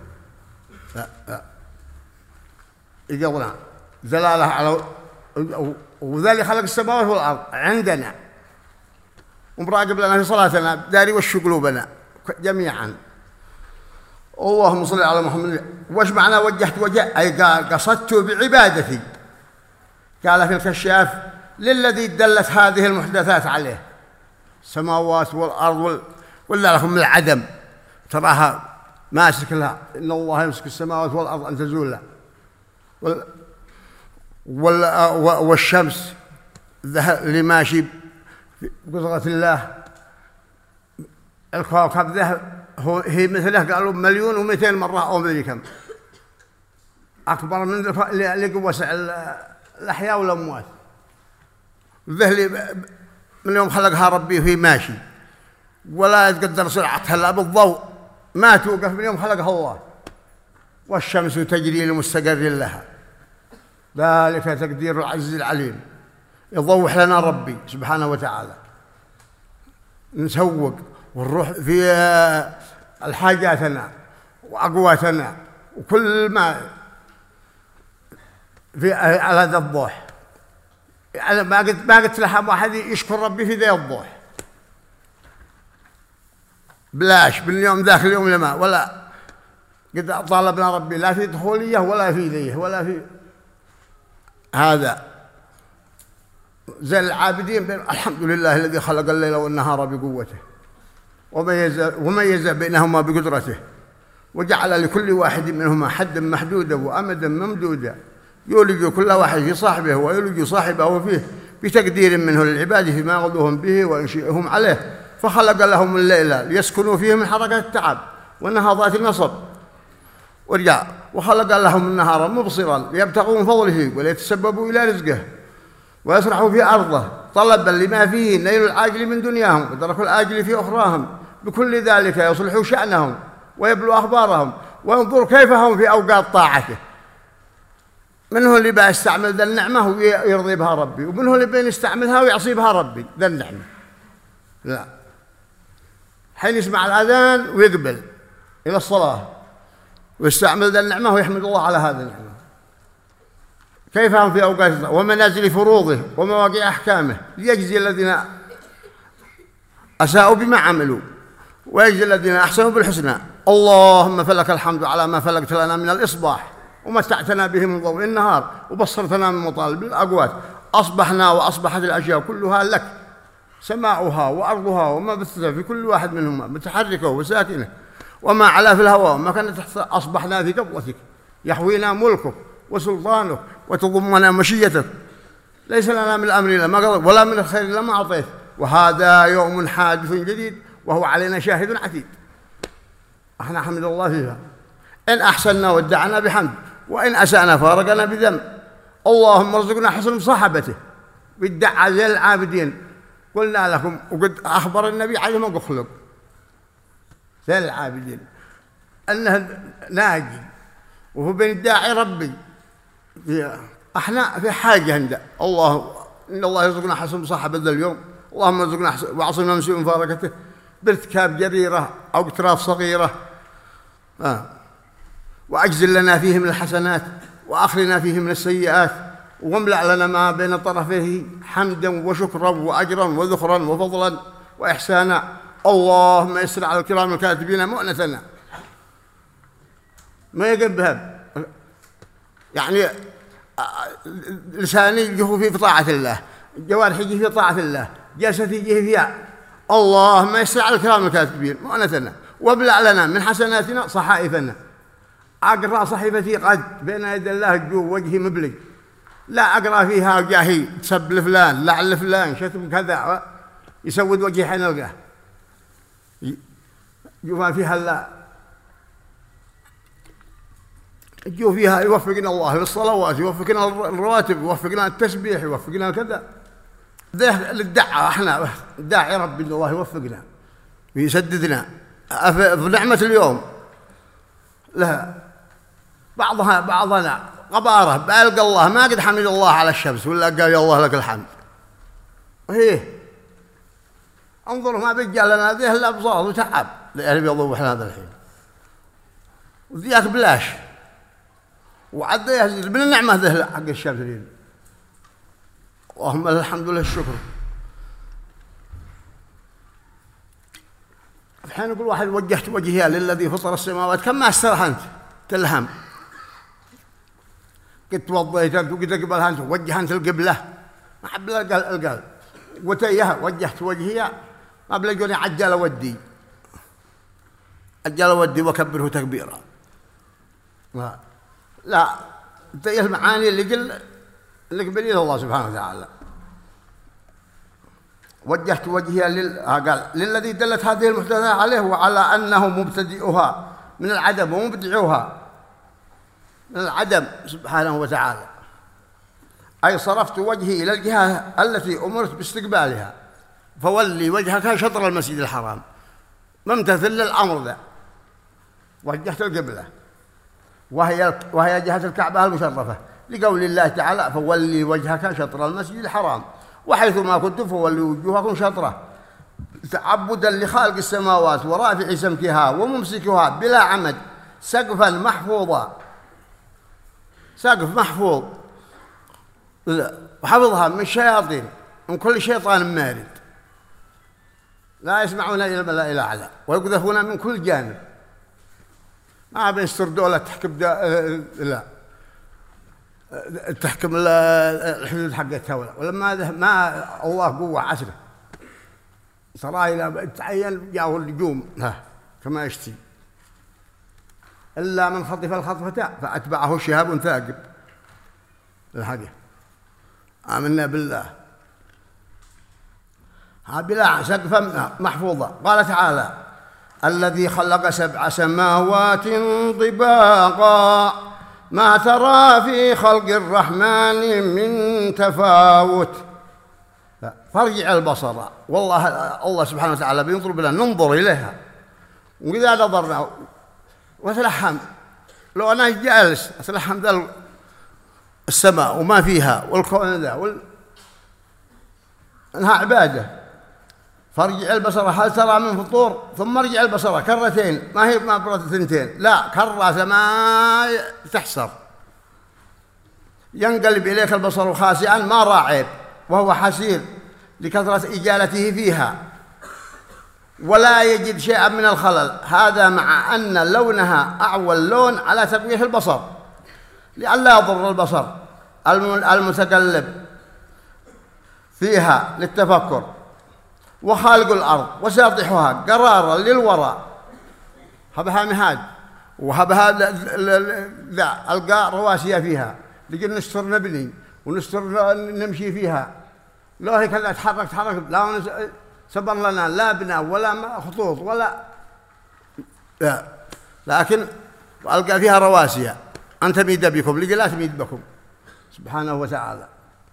يقولنا دلالة على وذلك خلق السماوات والأرض عندنا ومراقب لنا في صلاتنا، داري وش قلوبنا جميعا. اللهم صل على محمد. وش معنى وجهت وجه؟ أي قال قصدت بعبادتي. قال في الكشاف للذي دلت هذه المحدثات عليه، السماوات والأرض ولا لهم من العدم تراها ماسك لها، إن الله يمسك السماوات والأرض أن تزولا، والشمس اللي ماشي بقدرة الله، الكوكب ذهب هي مثله قالوا مليون ومئتين مرة أو مدري كم، أكبر من لقوة الأحياء والأموات. ذهلي من يوم خلقها ربي وهي ماشي ولا يتقدر سرعتها إلا بالضوء، ما توقف من يوم خلقها الله. والشمس تجري لمستقر لها، ذلك تقدير العزيز العليم. يضوح لنا ربي سبحانه وتعالى، نسوق ونروح في الحاجاتنا وأقواتنا وكل ما في على هذا الضوح. يعني ما قلت ما قلت لها واحد يشكر ربي في ذي الضوح بلاش باليوم ذاك اليوم لما ولا قد طالبنا ربي لا في دخوليه ولا في ذيه ولا في هذا. زي العابدين بين الحمد لله الذي خلق الليل والنهار بقوته وميز وميز بينهما بقدرته، وجعل لكل واحد منهما حدا محدودا وأمدا ممدودا، يولج كل واحد في صاحبه ويولج صاحبه فيه بتقدير منه للعباد فيما يغضوهم به وينشئهم عليه. فخلق لهم الليل ليسكنوا فيه من حركة التعب والنهار ذات النصب ورجع، وخلق لهم النهار مبصرا ليبتغوا من فضله وليتسببوا إلى رزقه ويسرحوا في أرضه طلبا لما فيه نيل العاجل من دنياهم وترك الآجل في أخراهم. بكل ذلك يصلح شأنهم ويبلو أخبارهم وينظر كيف هم في أوقات طاعته. منه اللي بيستعمل ذا النعمة ويرضي بها ربي، ومنه اللي بيستعملها ويعصي بها ربي ذا النعمة. لا، حين يسمع الأذان ويقبل إلى الصلاة ويستعمل ذا النعمة ويحمد الله على هذا النعمة. كيف هم في أوقات ومنازل فروضه ومواقع أحكامه، ليجزي الذين أساءوا بما عملوا ويجزي الذين أحسنوا بالحسنى. اللهم فلك الحمد على ما فلقت لنا من الإصباح ومتعتنا به من ضوء النهار وبصرتنا من مطالب الأقوات. أصبحنا وأصبحت الأشياء كلها لك، سماؤها وأرضها وما بثها في كل واحد منهما متحركه وساكنه وما علا في الهواء وما كانت تحت. أصبحنا في قبضتك، يحوينا ملكك وسلطانك وتضمنا مشيتك. ليس لنا من الأمر إلا ما قضيت ولا من الخير إلا ما أعطيت، وهذا يوم حادث جديد وهو علينا شاهد عتيد. احنا حمد الله فيها، إن أحسننا ودعنا بحمد وإن أسأنا فارقنا بذنب. اللهم ارزقنا حسن مصاحبته بالدعاء زي العابدين. قلنا لكم وقد أخبر النبي عليه ما خلق زي العابدين أنه ناجي وهو بين الداعي ربي. احنا في حاجة عنده الله، إن الله يرزقنا حسن مصاحبة ذا اليوم. اللهم ارزقنا حسن وعصمنا من سوء مفارقته بارتكاب جريرة أو اقتراف صغيرة، آه. وأجزل لنا فيه من الحسنات وأخلنا فيه من السيئات، واملأ لنا ما بين طرفيه حمدا وشكرا وأجرا وذخرا وفضلا وإحسانا. اللهم يسر على الكرام الكاتبين مؤنتنا ما يقبها، يعني لساني يجيه في طاعة الله، جوارحي يجيه في طاعة الله، جسدي يجيه فيها. اللهم يسر على الكرام الكاتبين مؤنتنا وابلع لنا من حسناتنا صحائفنا. أقرأ صحيفتي قد بين يدي الله جو وجهي مبلج، لا أقرأ فيها جاهي تسب لفلان لعل فلان شتم كذا يسود وجهي حين ألقاه. يوما فيها لا يجوا فيها يوفقنا الله للصلوات، يوفقنا الرواتب، يوفقنا التسبيح، يوفقنا كذا. ذا للدعاء احنا داعي ربي ان الله يوفقنا ويسددنا في نعمة اليوم. لا بعضها بعضنا غبارة بألقى الله ما قد حمد الله على الشمس ولا قال يا الله لك الحمد. وهي انظروا ما بيجي لنا ذه الا بصاد وتعب اللي بيضوح لنا هذا الحين، وذيك بلاش وعد يهزل من النعمة ذه حق الشمس. اللهم الحمد لله الشكر. الحين يقول واحد وجهت وجهي للذي فطر السماوات، كم ما استرح أنت تلهم؟ قد توضيت وقد قبلها أنت وجه أنت القبلة ما حب القلب وتيها وجهت وجهي ما بلقوني عجل ودي عجل ودي وكبره تكبيرا. لا لا تيه المعاني اللي قل اللي قبليه الله سبحانه وتعالى. وجهت وجهي لل... قال للذي دلت هذه المحدثات عليه وعلى أنه مبتدئها من العدم ومبدعها من العدم سبحانه وتعالى، أي صرفت وجهي إلى الجهة التي أمرت باستقبالها، فولي وجهك شطر المسجد الحرام، ممتثل للأمر ذا، وجهت القبلة وهي وهي جهة الكعبة المشرفة، لقول الله تعالى فولي وجهك شطر المسجد الحرام وحيث ما كنتم فولوا وجوهكم شطره، تعبدا لخالق السماوات ورافع سمكها وممسكها بلا عمد، سقفا محفوظا، سقف محفوظ وحفظها من الشياطين من كل شيطان مارد، لا يسمعون إلى الملأ الأعلى ويقذفون من كل جانب، ما بيستر دولة تحكم لا تحكم الحدود حقتها ولا ولما ما الله قوة عسره سرايا تعين جاءه النجوم كما يشتي، إلا من خطف الخطفة فأتبعه شهاب ثاقب الحاجة. آمنا بالله بلا سقفا محفوظة. قال تعالى الذي خلق سبع سماوات طباقا ما ترى في خلق الرحمن من تفاوت، فارجع البصر، والله الله سبحانه وتعالى بينظر بنا ننظر إليها، وإذا نظرنا وتلحم لو أنا جالس أتلحم ذا السماء وما فيها والكون ذا وال... إنها عبادة، فارجع البصر هل ترى من فطور، ثم ارجع البصر كرتين، ما هي ما برة ثنتين، لا كرة ثمان تحسر، ينقلب إليك البصر خاسئا ما راعيب وهو حسير لكثرة إجالته فيها ولا يجد شيئا من الخلل، هذا مع أن لونها أعول لون على تقوية البصر لئلا يضر البصر المتقلب فيها للتفكر، وخالق الأرض وساطحها قرارا للوراء، هبها مهاد وهبها ذا ألقى رواسي فيها لقد نستر نبني ونستر نمشي فيها، لو هي كذا تحرك تحرك لا سبر لنا لا بناء ولا خطوط ولا لا، لكن ألقى فيها رواسي أن تميد بكم لقد لا تميد بكم سبحانه وتعالى.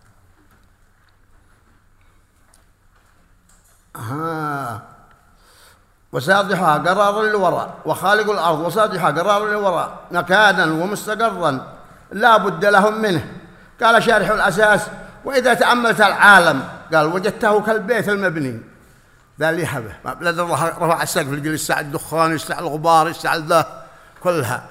ها وساطحها قرارا للوراء، وخالق الأرض وساطحها قرارا للوراء مكانا ومستقرا لا بد لهم منه. قال شارح الأساس وإذا تأملت العالم قال وجدته كالبيت المبني ذا اللي يحبه ما بلاد الله رفع السقف يجي يستع الدخان يستع الغبار يستع ذا كلها،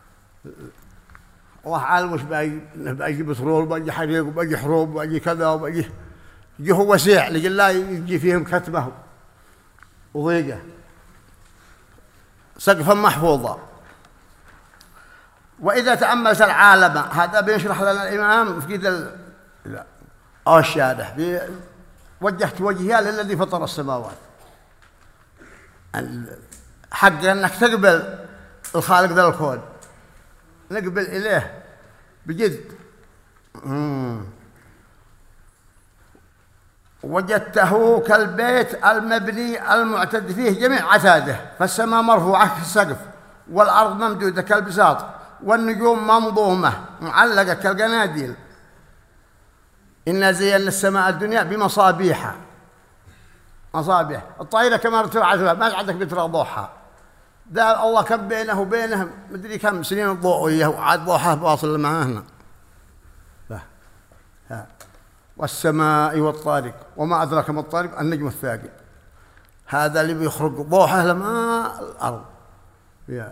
الله عالم وش باقي باقي بترول باقي حريق وباقي حروب وباقي كذا وباقي يجي هو وسيع لقل لا يجي فيهم كتمه وضيقه، سقفا محفوظا. وإذا تأملت العالم هذا بيشرح لنا الإمام في كده أو الشارح وجهت وجهي للذي فطر السماوات، حق أنك تقبل الخالق ذا الكون نقبل إليه بجد. وجدته كالبيت المبني المعتد فيه جميع عتاده، فالسماء مرفوعة كالسقف والأرض ممدودة كالبساط والنجوم منظومة معلقة كالقناديل، إنا زينا السماء الدنيا بمصابيح، مصابيح الطائرة كما ارتفعت ما عندك بترى ضوحها، ذا الله كم بينه وبينه مدري كم سنين الضوئية وعاد ضوحها واصل معاهنا. والسماء والطارق وما أدراك ما الطارق النجم الثاقب، هذا اللي بيخرج ضوحه لما الأرض يا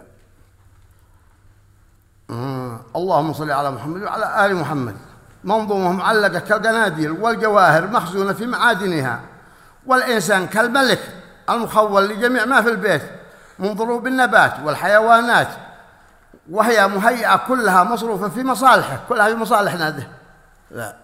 آه. اللهم صل على محمد وعلى آل محمد، منظومة معلقة كالقناديل والجواهر مخزونة في معادنها، والإنسان كالملك المخول لجميع ما في البيت من ضروب النبات والحيوانات، وهي مهيئة كلها مصروفة في مصالحه، كلها في مصالحنا ده. لا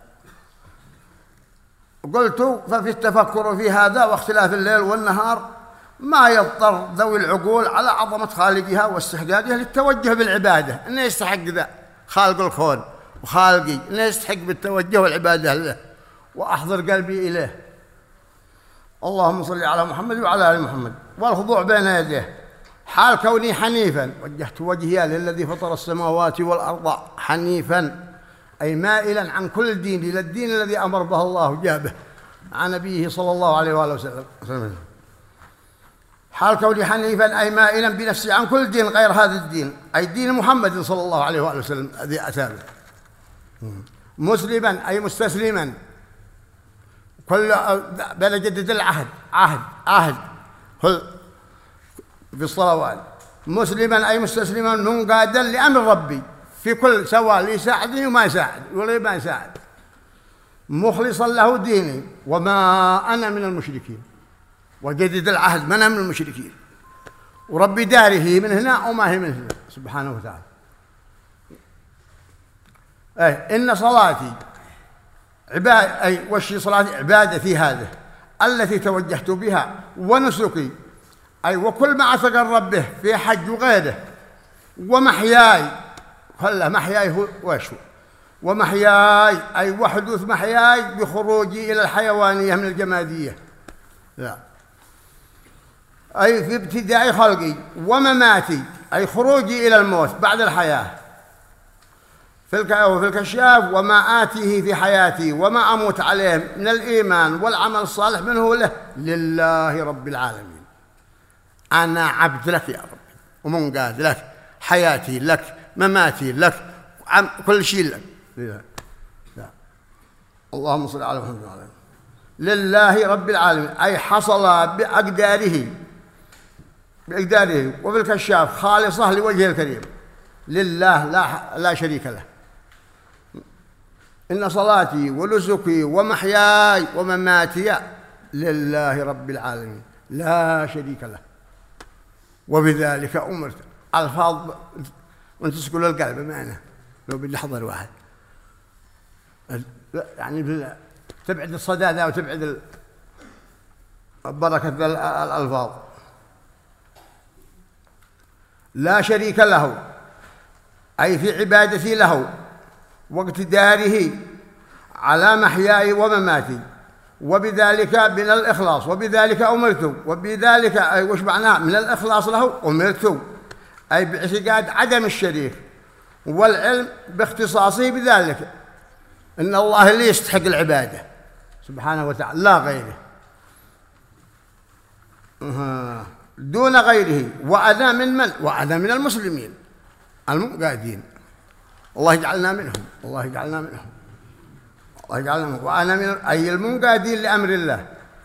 قلت ففي التفكر في هذا واختلاف الليل والنهار ما يضطر ذوي العقول على عظمة خالقها واستحقاقها للتوجه بالعبادة، إنه يستحق ذا خالق الكون وخالقي، إنه يستحق بالتوجه والعبادة له وأحضر قلبي إليه. اللهم صل على محمد وعلى آل محمد، والخضوع بين يديه حال كوني حنيفا، وجهت وجهي للذي فطر السماوات والأرض حنيفا، أي مائلا عن كل دين إلى الدين الذي أمر به الله جابه عن نبيه صلى الله عليه وآله وسلم. حال كوني حنيفا أي مائلا بنفسي عن كل دين غير هذا الدين، أي دين محمد صلى الله عليه وآله وسلم الذي أتى به. مسلما أي مستسلما، كل بنجدد العهد عهد عهد في الصلوات. مسلما أي مستسلما منقادا لأمر ربي في كل، سواء اللي يساعدني وما يساعد ولا ما يساعد، مخلصا له ديني وما أنا من المشركين، وجدد العهد ما أنا من المشركين، وربي داره من هنا وما هي من هنا سبحانه وتعالى. أي إن صلاتي عباد أي وشي صلاتي عبادتي هذه التي توجهت بها، ونسكي أي وكل ما أتقرب به في حج وغيره، ومحياي هلا محياي هو وشو، ومحياي أي وحدوث محياي بخروجي إلى الحيوانية من الجمادية، لا أي في ابتداء خلقي، ومماتي أي خروجي إلى الموت بعد الحياة في وفي الكشاف، وما آتيه في حياتي وما أموت عليه من الإيمان والعمل الصالح منه له لله رب العالمين. أنا عبد لك يا رب ومنقاد لك، حياتي لك، مماتي لك، كل شيء لك. لا. لا. اللهم صل على محمد وعلى آله. لله رب العالمين أي حصل بأقداره بأقداره وفي الكشاف خالصة لوجهه الكريم، لله لا, لا شريك له. إن صلاتي ونسكي ومحياي ومماتي لله رب العالمين لا شريك له وبذلك أمرت. ألفاظ وانت تسكن القلب معنا لو بدي حضر واحد، يعني تبعد الصدى وتبعد بركة الألفاظ. لا شريك له أي في عبادتي له واقتداره على محياي ومماتي، وبذلك من الإخلاص، وبذلك أمرت، وبذلك أي وش معناه من الإخلاص له أمرت، أي باعتقاد عدم الشريك والعلم باختصاصه بذلك، إن الله اللي يستحق العبادة سبحانه وتعالى لا غيره دون غيره. وأنا من من؟ وأنا من المسلمين المنقادين، الله يجعلنا منهم، الله يجعلنا منهم، الله يجعلنا منهم. وأنا من أي المنقادين لأمر الله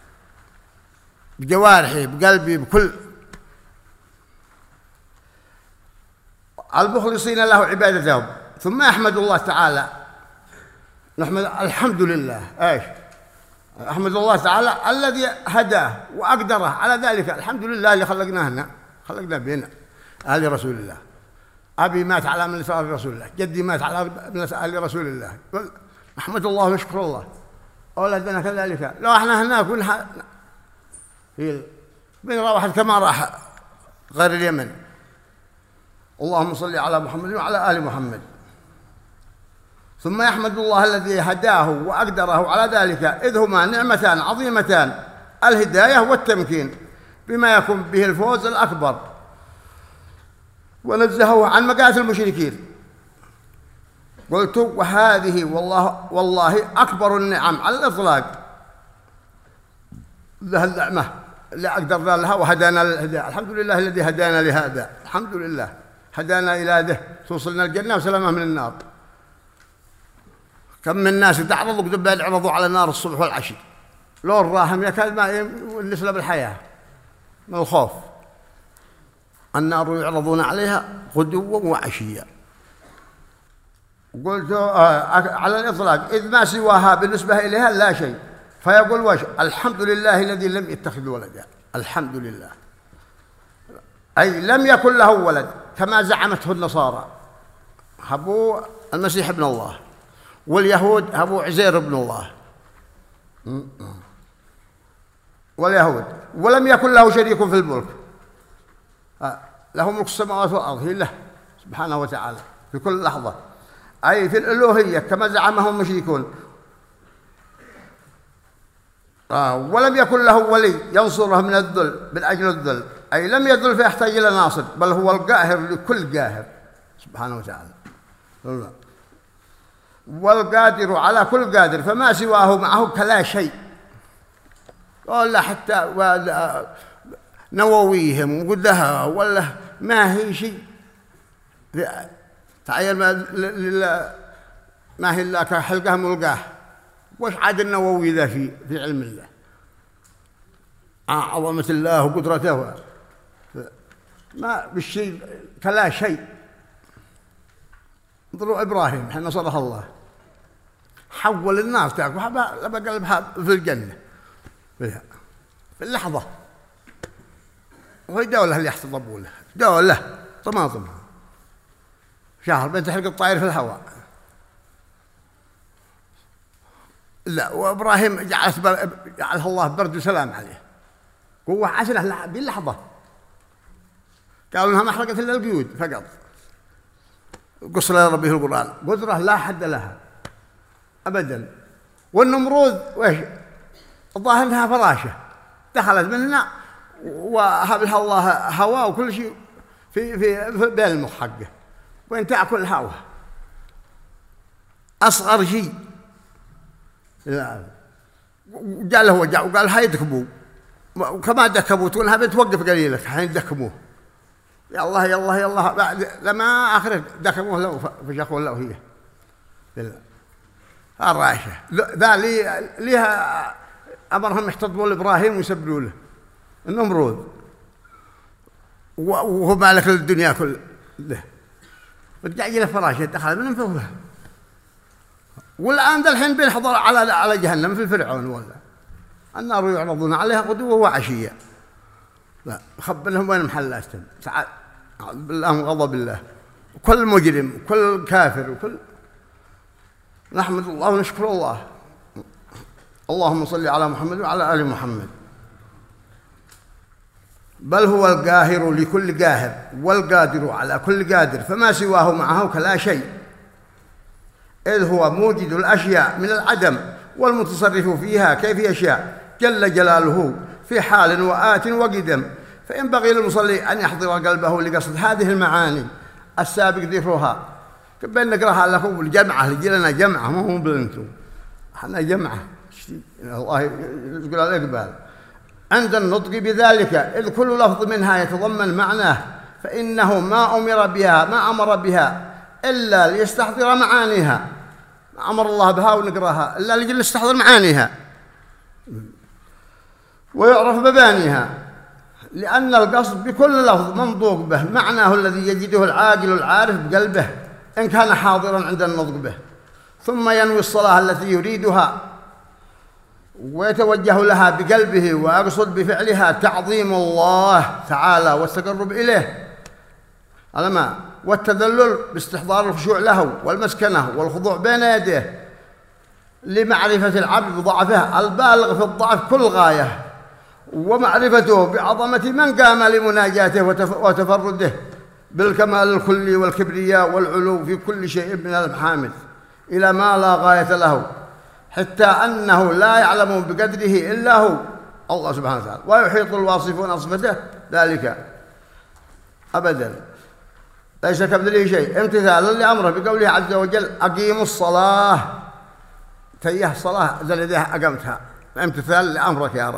بجوارحي بقلبي بكل، المخلصين له عبادتهم. ثم أحمد الله تعالى، نحمد الحمد لله ايش أحمد الله تعالى الذي هداه وأقدره على ذلك. الحمد لله اللي خلقنا هنا، خلقنا بينا آل رسول الله. أبي مات على ملة آل رسول الله، جدي مات على ملة آل رسول الله، نحمد الله ونشكر الله. أولادنا كذلك، لو احنا هناك كنا هي بين راحت كما راح غير اليمن. اللهم صل على محمد وعلى آل محمد. ثم يحمد الله الذي هداه وأقدره على ذلك، إذ هما نعمتان عظيمتان، الهداية والتمكين بما يكون به الفوز الأكبر، ونزهه عن مقاتل المشركين. قلت وهذه والله والله أكبر النعم على الإطلاق، له النعمة اللي أقدرنا لها وهدانا للهداية. الحمد لله الذي هدانا لهذا، الحمد لله هدانا إلى ذه توصلنا الجنة وسلامة من النار. كم من الناس تعرضوا قدام يعرضوا على النار الصبح والعشي، لو الراهم يكاد ما ينسلب بالحياة من الخوف. النار يعرضون عليها غدوا وعشيا. قلت آه على الإطلاق، إذ ما سواها بالنسبة إليها لا شيء. فيقول وش الحمد لله الذي لم يتخذ ولدا، الحمد لله. أي لم يكن له ولد كما زعمته النصارى، هبوا المسيح ابن الله، واليهود هبوا عزير ابن الله، واليهود. ولم يكن له شريك في الملك، له ملك السماوات والأرض، هي له سبحانه وتعالى في كل لحظة، أي في الألوهية كما زعمهم المشركون. آه ولم يكن له ولي ينصره من الذل من أجل الذل، أي لم يذل فيحتاج إلى ناصر، بل هو القاهر لكل قاهر سبحانه وتعالى، والقادر على كل قادر، فما سواه معه كلا شيء. ولا حتى نوويهم وقدها ولا ما هي شيء، تعيل ما, ما هي إلا كحلقه ملقاه. وش عاد النووي ذا في في علم الله، عظمة الله وقدرته، ما بالشيء كلا شيء. انظروا إبراهيم حين نصره الله حول النار تاكل بقلبها في الجنة في اللحظة، وهي دولة اللي يحتضبوا له، دولة طماطم شهر بين تحرق الطائر في الهواء. لا، وإبراهيم جعله جعله الله برد وسلام عليه، قوة عسلة باللحظة، قالوا إنها ما أحرقت إلا القيود فقط. قصر ربه القرآن قدرة لا حد لها أبدا. والنمرود وإيش الظاهر أنها فراشة دخلت من هنا وهبها الله هواء وكل شيء في في, في بين المخ حقه، وين تأكل الهواء أصغر شيء. جاء له وجاء وقال هاي دكبوا، وكما دكبوا تقولها بتوقف قليلة حين دكموه، يا الله يا الله يا الله، بعد لما آخره دكموه له فشقوا له هي الراشة. ذا لي ليها أمرهم يحتضبوا لإبراهيم ويسبلوا له النمرود، وهو مالك للدنيا كله، ورجع إلى فراشة دخل من فوقها. والآن ذا الحين بينحضر على على جهنم في فرعون، ولا النار يعرضون عليها غدوة وعشية. لا خب لهم وين محلاتهم، تعال بالله من غضب الله، وكل مجرم وكل كافر وكل. نحمد الله ونشكر الله. اللهم صل على محمد وعلى آل محمد. بل هو القاهر لكل قاهر والقادر على كل قادر، فما سواه معه كلا شيء، إذ هو موجد الأشياء من العدم والمتصرف فيها كيف يشاء جل جلاله في حال وآت وقدم. فينبغي للمصلي أن يحضر قلبه لقصد هذه المعاني السابق ذكرها. كبين نقراها لكم الجمعة، لجي لنا جمعة ما هم بلنتم، احنا جمعة الله يقول الإقبال عند النطق بذلك، إذ كل لفظ منها يتضمن معناه، فإنه ما أمر بها ما أمر بها إلا ليستحضر معانيها، أمر الله بها ونقراها إلا لجل يستحضر معانيها ويعرف مبانيها، لأن القصد بكل لفظ منطوق به معناه الذي يجده العاقل العارف بقلبه إن كان حاضرا عند النطق به، ثم ينوي الصلاة التي يريدها ويتوجه لها بقلبه، ويقصد بفعلها تعظيم الله تعالى والتقرب إليه علما والتذلل باستحضار الخشوع له والمسكنة والخضوع بين يديه، لمعرفة العبد بضعفه البالغ في الضعف كل غاية، ومعرفته بعظمة من قام لمناجاته وتفرده بالكمال الكلي والكبرياء والعلو في كل شيء من المحامد إلى ما لا غاية له، حتى أنه لا يعلم بقدره إلا هو الله سبحانه وتعالى، ويحيط الواصفون صفته ذلك أبدا ليس كمثله شيء، امتثالا لأمره بقوله عز وجل أقيموا الصلاة، تيه الصلاة زل أقمتها امتثال لأمرك يا رب،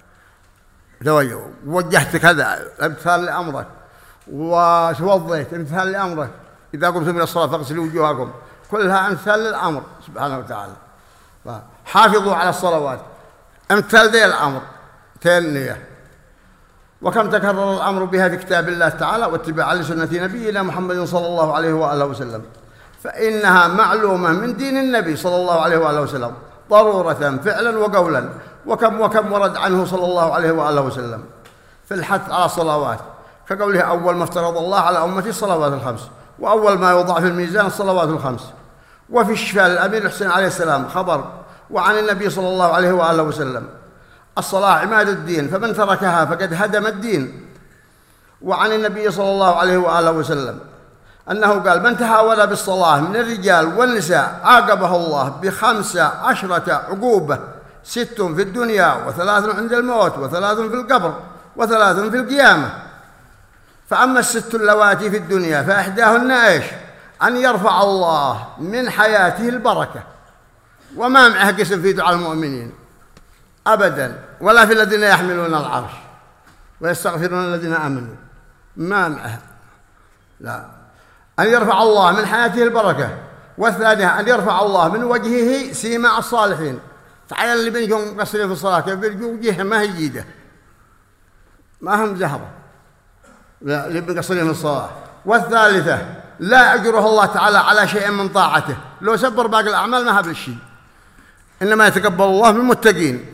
وجهت كذا امتثال لأمرك، وتوضيت امتثال لأمرك، إذا قمتم من الصلاة فاغسلوا وجوهكم، كلها امتثال للأمر سبحانه وتعالى. حافظوا على الصلوات امتثال ذي الأمر تنية. وكم تكرر الأمر بها في كتاب الله تعالى واتباعا لسنة نبينا محمد صلى الله عليه وآله وسلم، فإنها معلومة من دين النبي صلى الله عليه وآله وسلم ضرورة فعلا وقولا، وكم وكم ورد عنه صلى الله عليه وآله وسلم في الحث على الصلوات، كقوله أول ما افترض الله على أمتي الصلوات الخمس، وأول ما يوضع في الميزان الصلوات الخمس. وفي الشفاء الأمير الحسين عليه السلام خبر وعن النبي صلى الله عليه وآله وسلم: الصلاة عماد الدين، فمن تركها فقد هدم الدين. وعن النبي صلى الله عليه وآله وسلم أنه قال: من تهاون بالصلاة من الرجال والنساء عاقبه الله بخمس عشرة عقوبة: ست في الدنيا، وثلاث عند الموت، وثلاث في القبر، وثلاث في القيامة. فأما الست اللواتي في الدنيا فإحداهن إيش؟ أن يرفع الله من حياته البركة، وما معه قسم في دعاء المؤمنين أبدا، ولا في الذين يحملون العرش ويستغفرون الذين آمنوا، ما معه، لا. أن يرفع الله من حياته البركة. والثانية أن يرفع الله من وجهه سيماء الصالحين. تعالى اللي بينكم مقصرين في الصلاة كيف بيرجوا وجهه ما هي جيدة، ما هم زهرة، لا، اللي مقصرين في الصلاة. والثالثة لا أجره الله تعالى على شيء من طاعته، لو سبر باقي الأعمال ما هب الشيء، إنما يتقبل الله من المتقين.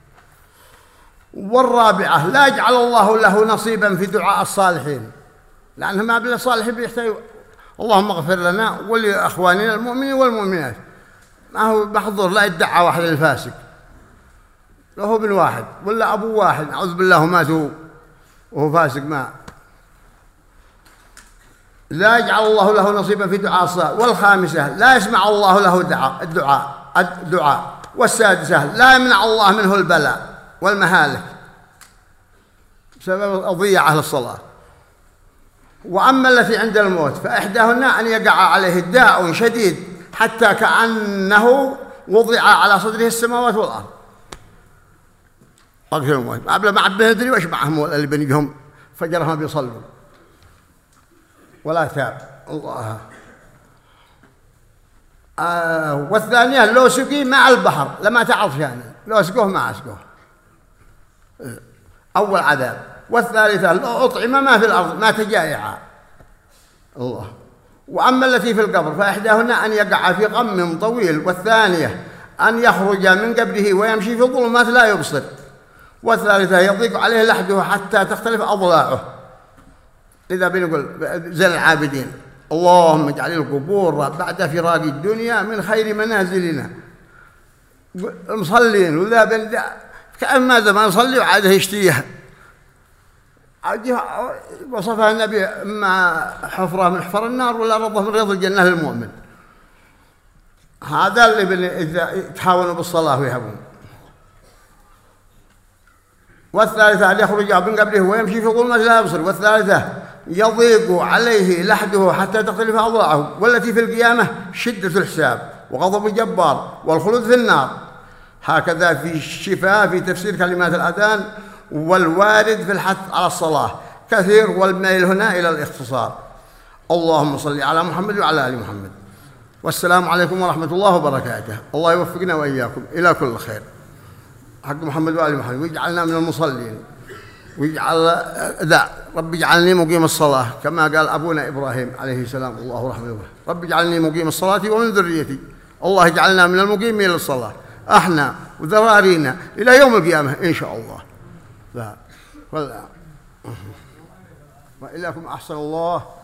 والرابعة لا يجعل الله له نصيبا في دعاء الصالحين، لأنه ما بلا الصالحين بيحتاج اللهم اغفر لنا ولأخواننا المؤمنين والمؤمنات، ما هو محظور لا يدعى واحد الفاسق، له هو ابن واحد ولا أبو واحد أعوذ بالله مات وهو فاسق. ما لا يجعل الله له نصيبا في دعاء الصالح. والخامسة لا يسمع الله له الدعاء الدعاء الدعاء. والسادسة لا يمنع الله منه البلاء والمهالك بسبب الضياع للصلاة. وأما التي عند الموت فإحداهن أن يقع عليه داء شديد حتى كأنه وضع على صدره السماوات والأرض. وقت الموت قبل ما عبه يدري وإيش معهم اللي بنيهم فجرهم بيصلوا ولا تاب الله. آه والثانية لو سقي مع البحر لما تعرف يعني لو سقوه ما أسقوه أول عذاب. والثالثة لو أطعم ما في الأرض ما تجائع الله. وأما التي في القبر فإحداهن أن يقع في غم طويل. والثانية أن يخرج من قبره ويمشي في ظلمات لا يبصر. والثالثة يضيق عليه لحده حتى تختلف أضلاعه. إذا بنقول زين العابدين اللهم اجعل القبور بعد فراق الدنيا من خير منازلنا. مصلين وذا بن كأن ماذا ما نصلي وعاده يشتيها. وصفها النبي مع حفرة من حفر النار ولا رضة من رياض الجنة للمؤمن. هذا اللي بن إذا يتحاولوا بالصلاة ويهبون. والثالثة أن يخرج من قبره ويمشي في ظلمة لا يبصر. والثالثة يضيق عليه لحده حتى تختلف أضلاعه. والتي في القيامة شدة الحساب وغضب الجبار والخلود في النار. هكذا في الشفاء في تفسير كلمات الأذان والوارد في الحث على الصلاة كثير، والميل هنا إلى الاختصار. اللهم صل على محمد وعلى آل محمد. والسلام عليكم ورحمة الله وبركاته. الله يوفقنا وإياكم إلى كل خير حق محمد وآل محمد، ويجعلنا من المصلين، ويجعل ذا رب اجعلني مقيم الصلاة كما قال أبونا إبراهيم عليه السلام الله رحمه الله. رب اجعلني مقيم الصلاة ومن ذريتي. الله يجعلنا من المقيمين للصلاة احنا وذرارينا إلى يوم القيامة إن شاء الله. لا ولا وإليكم أحسن الله.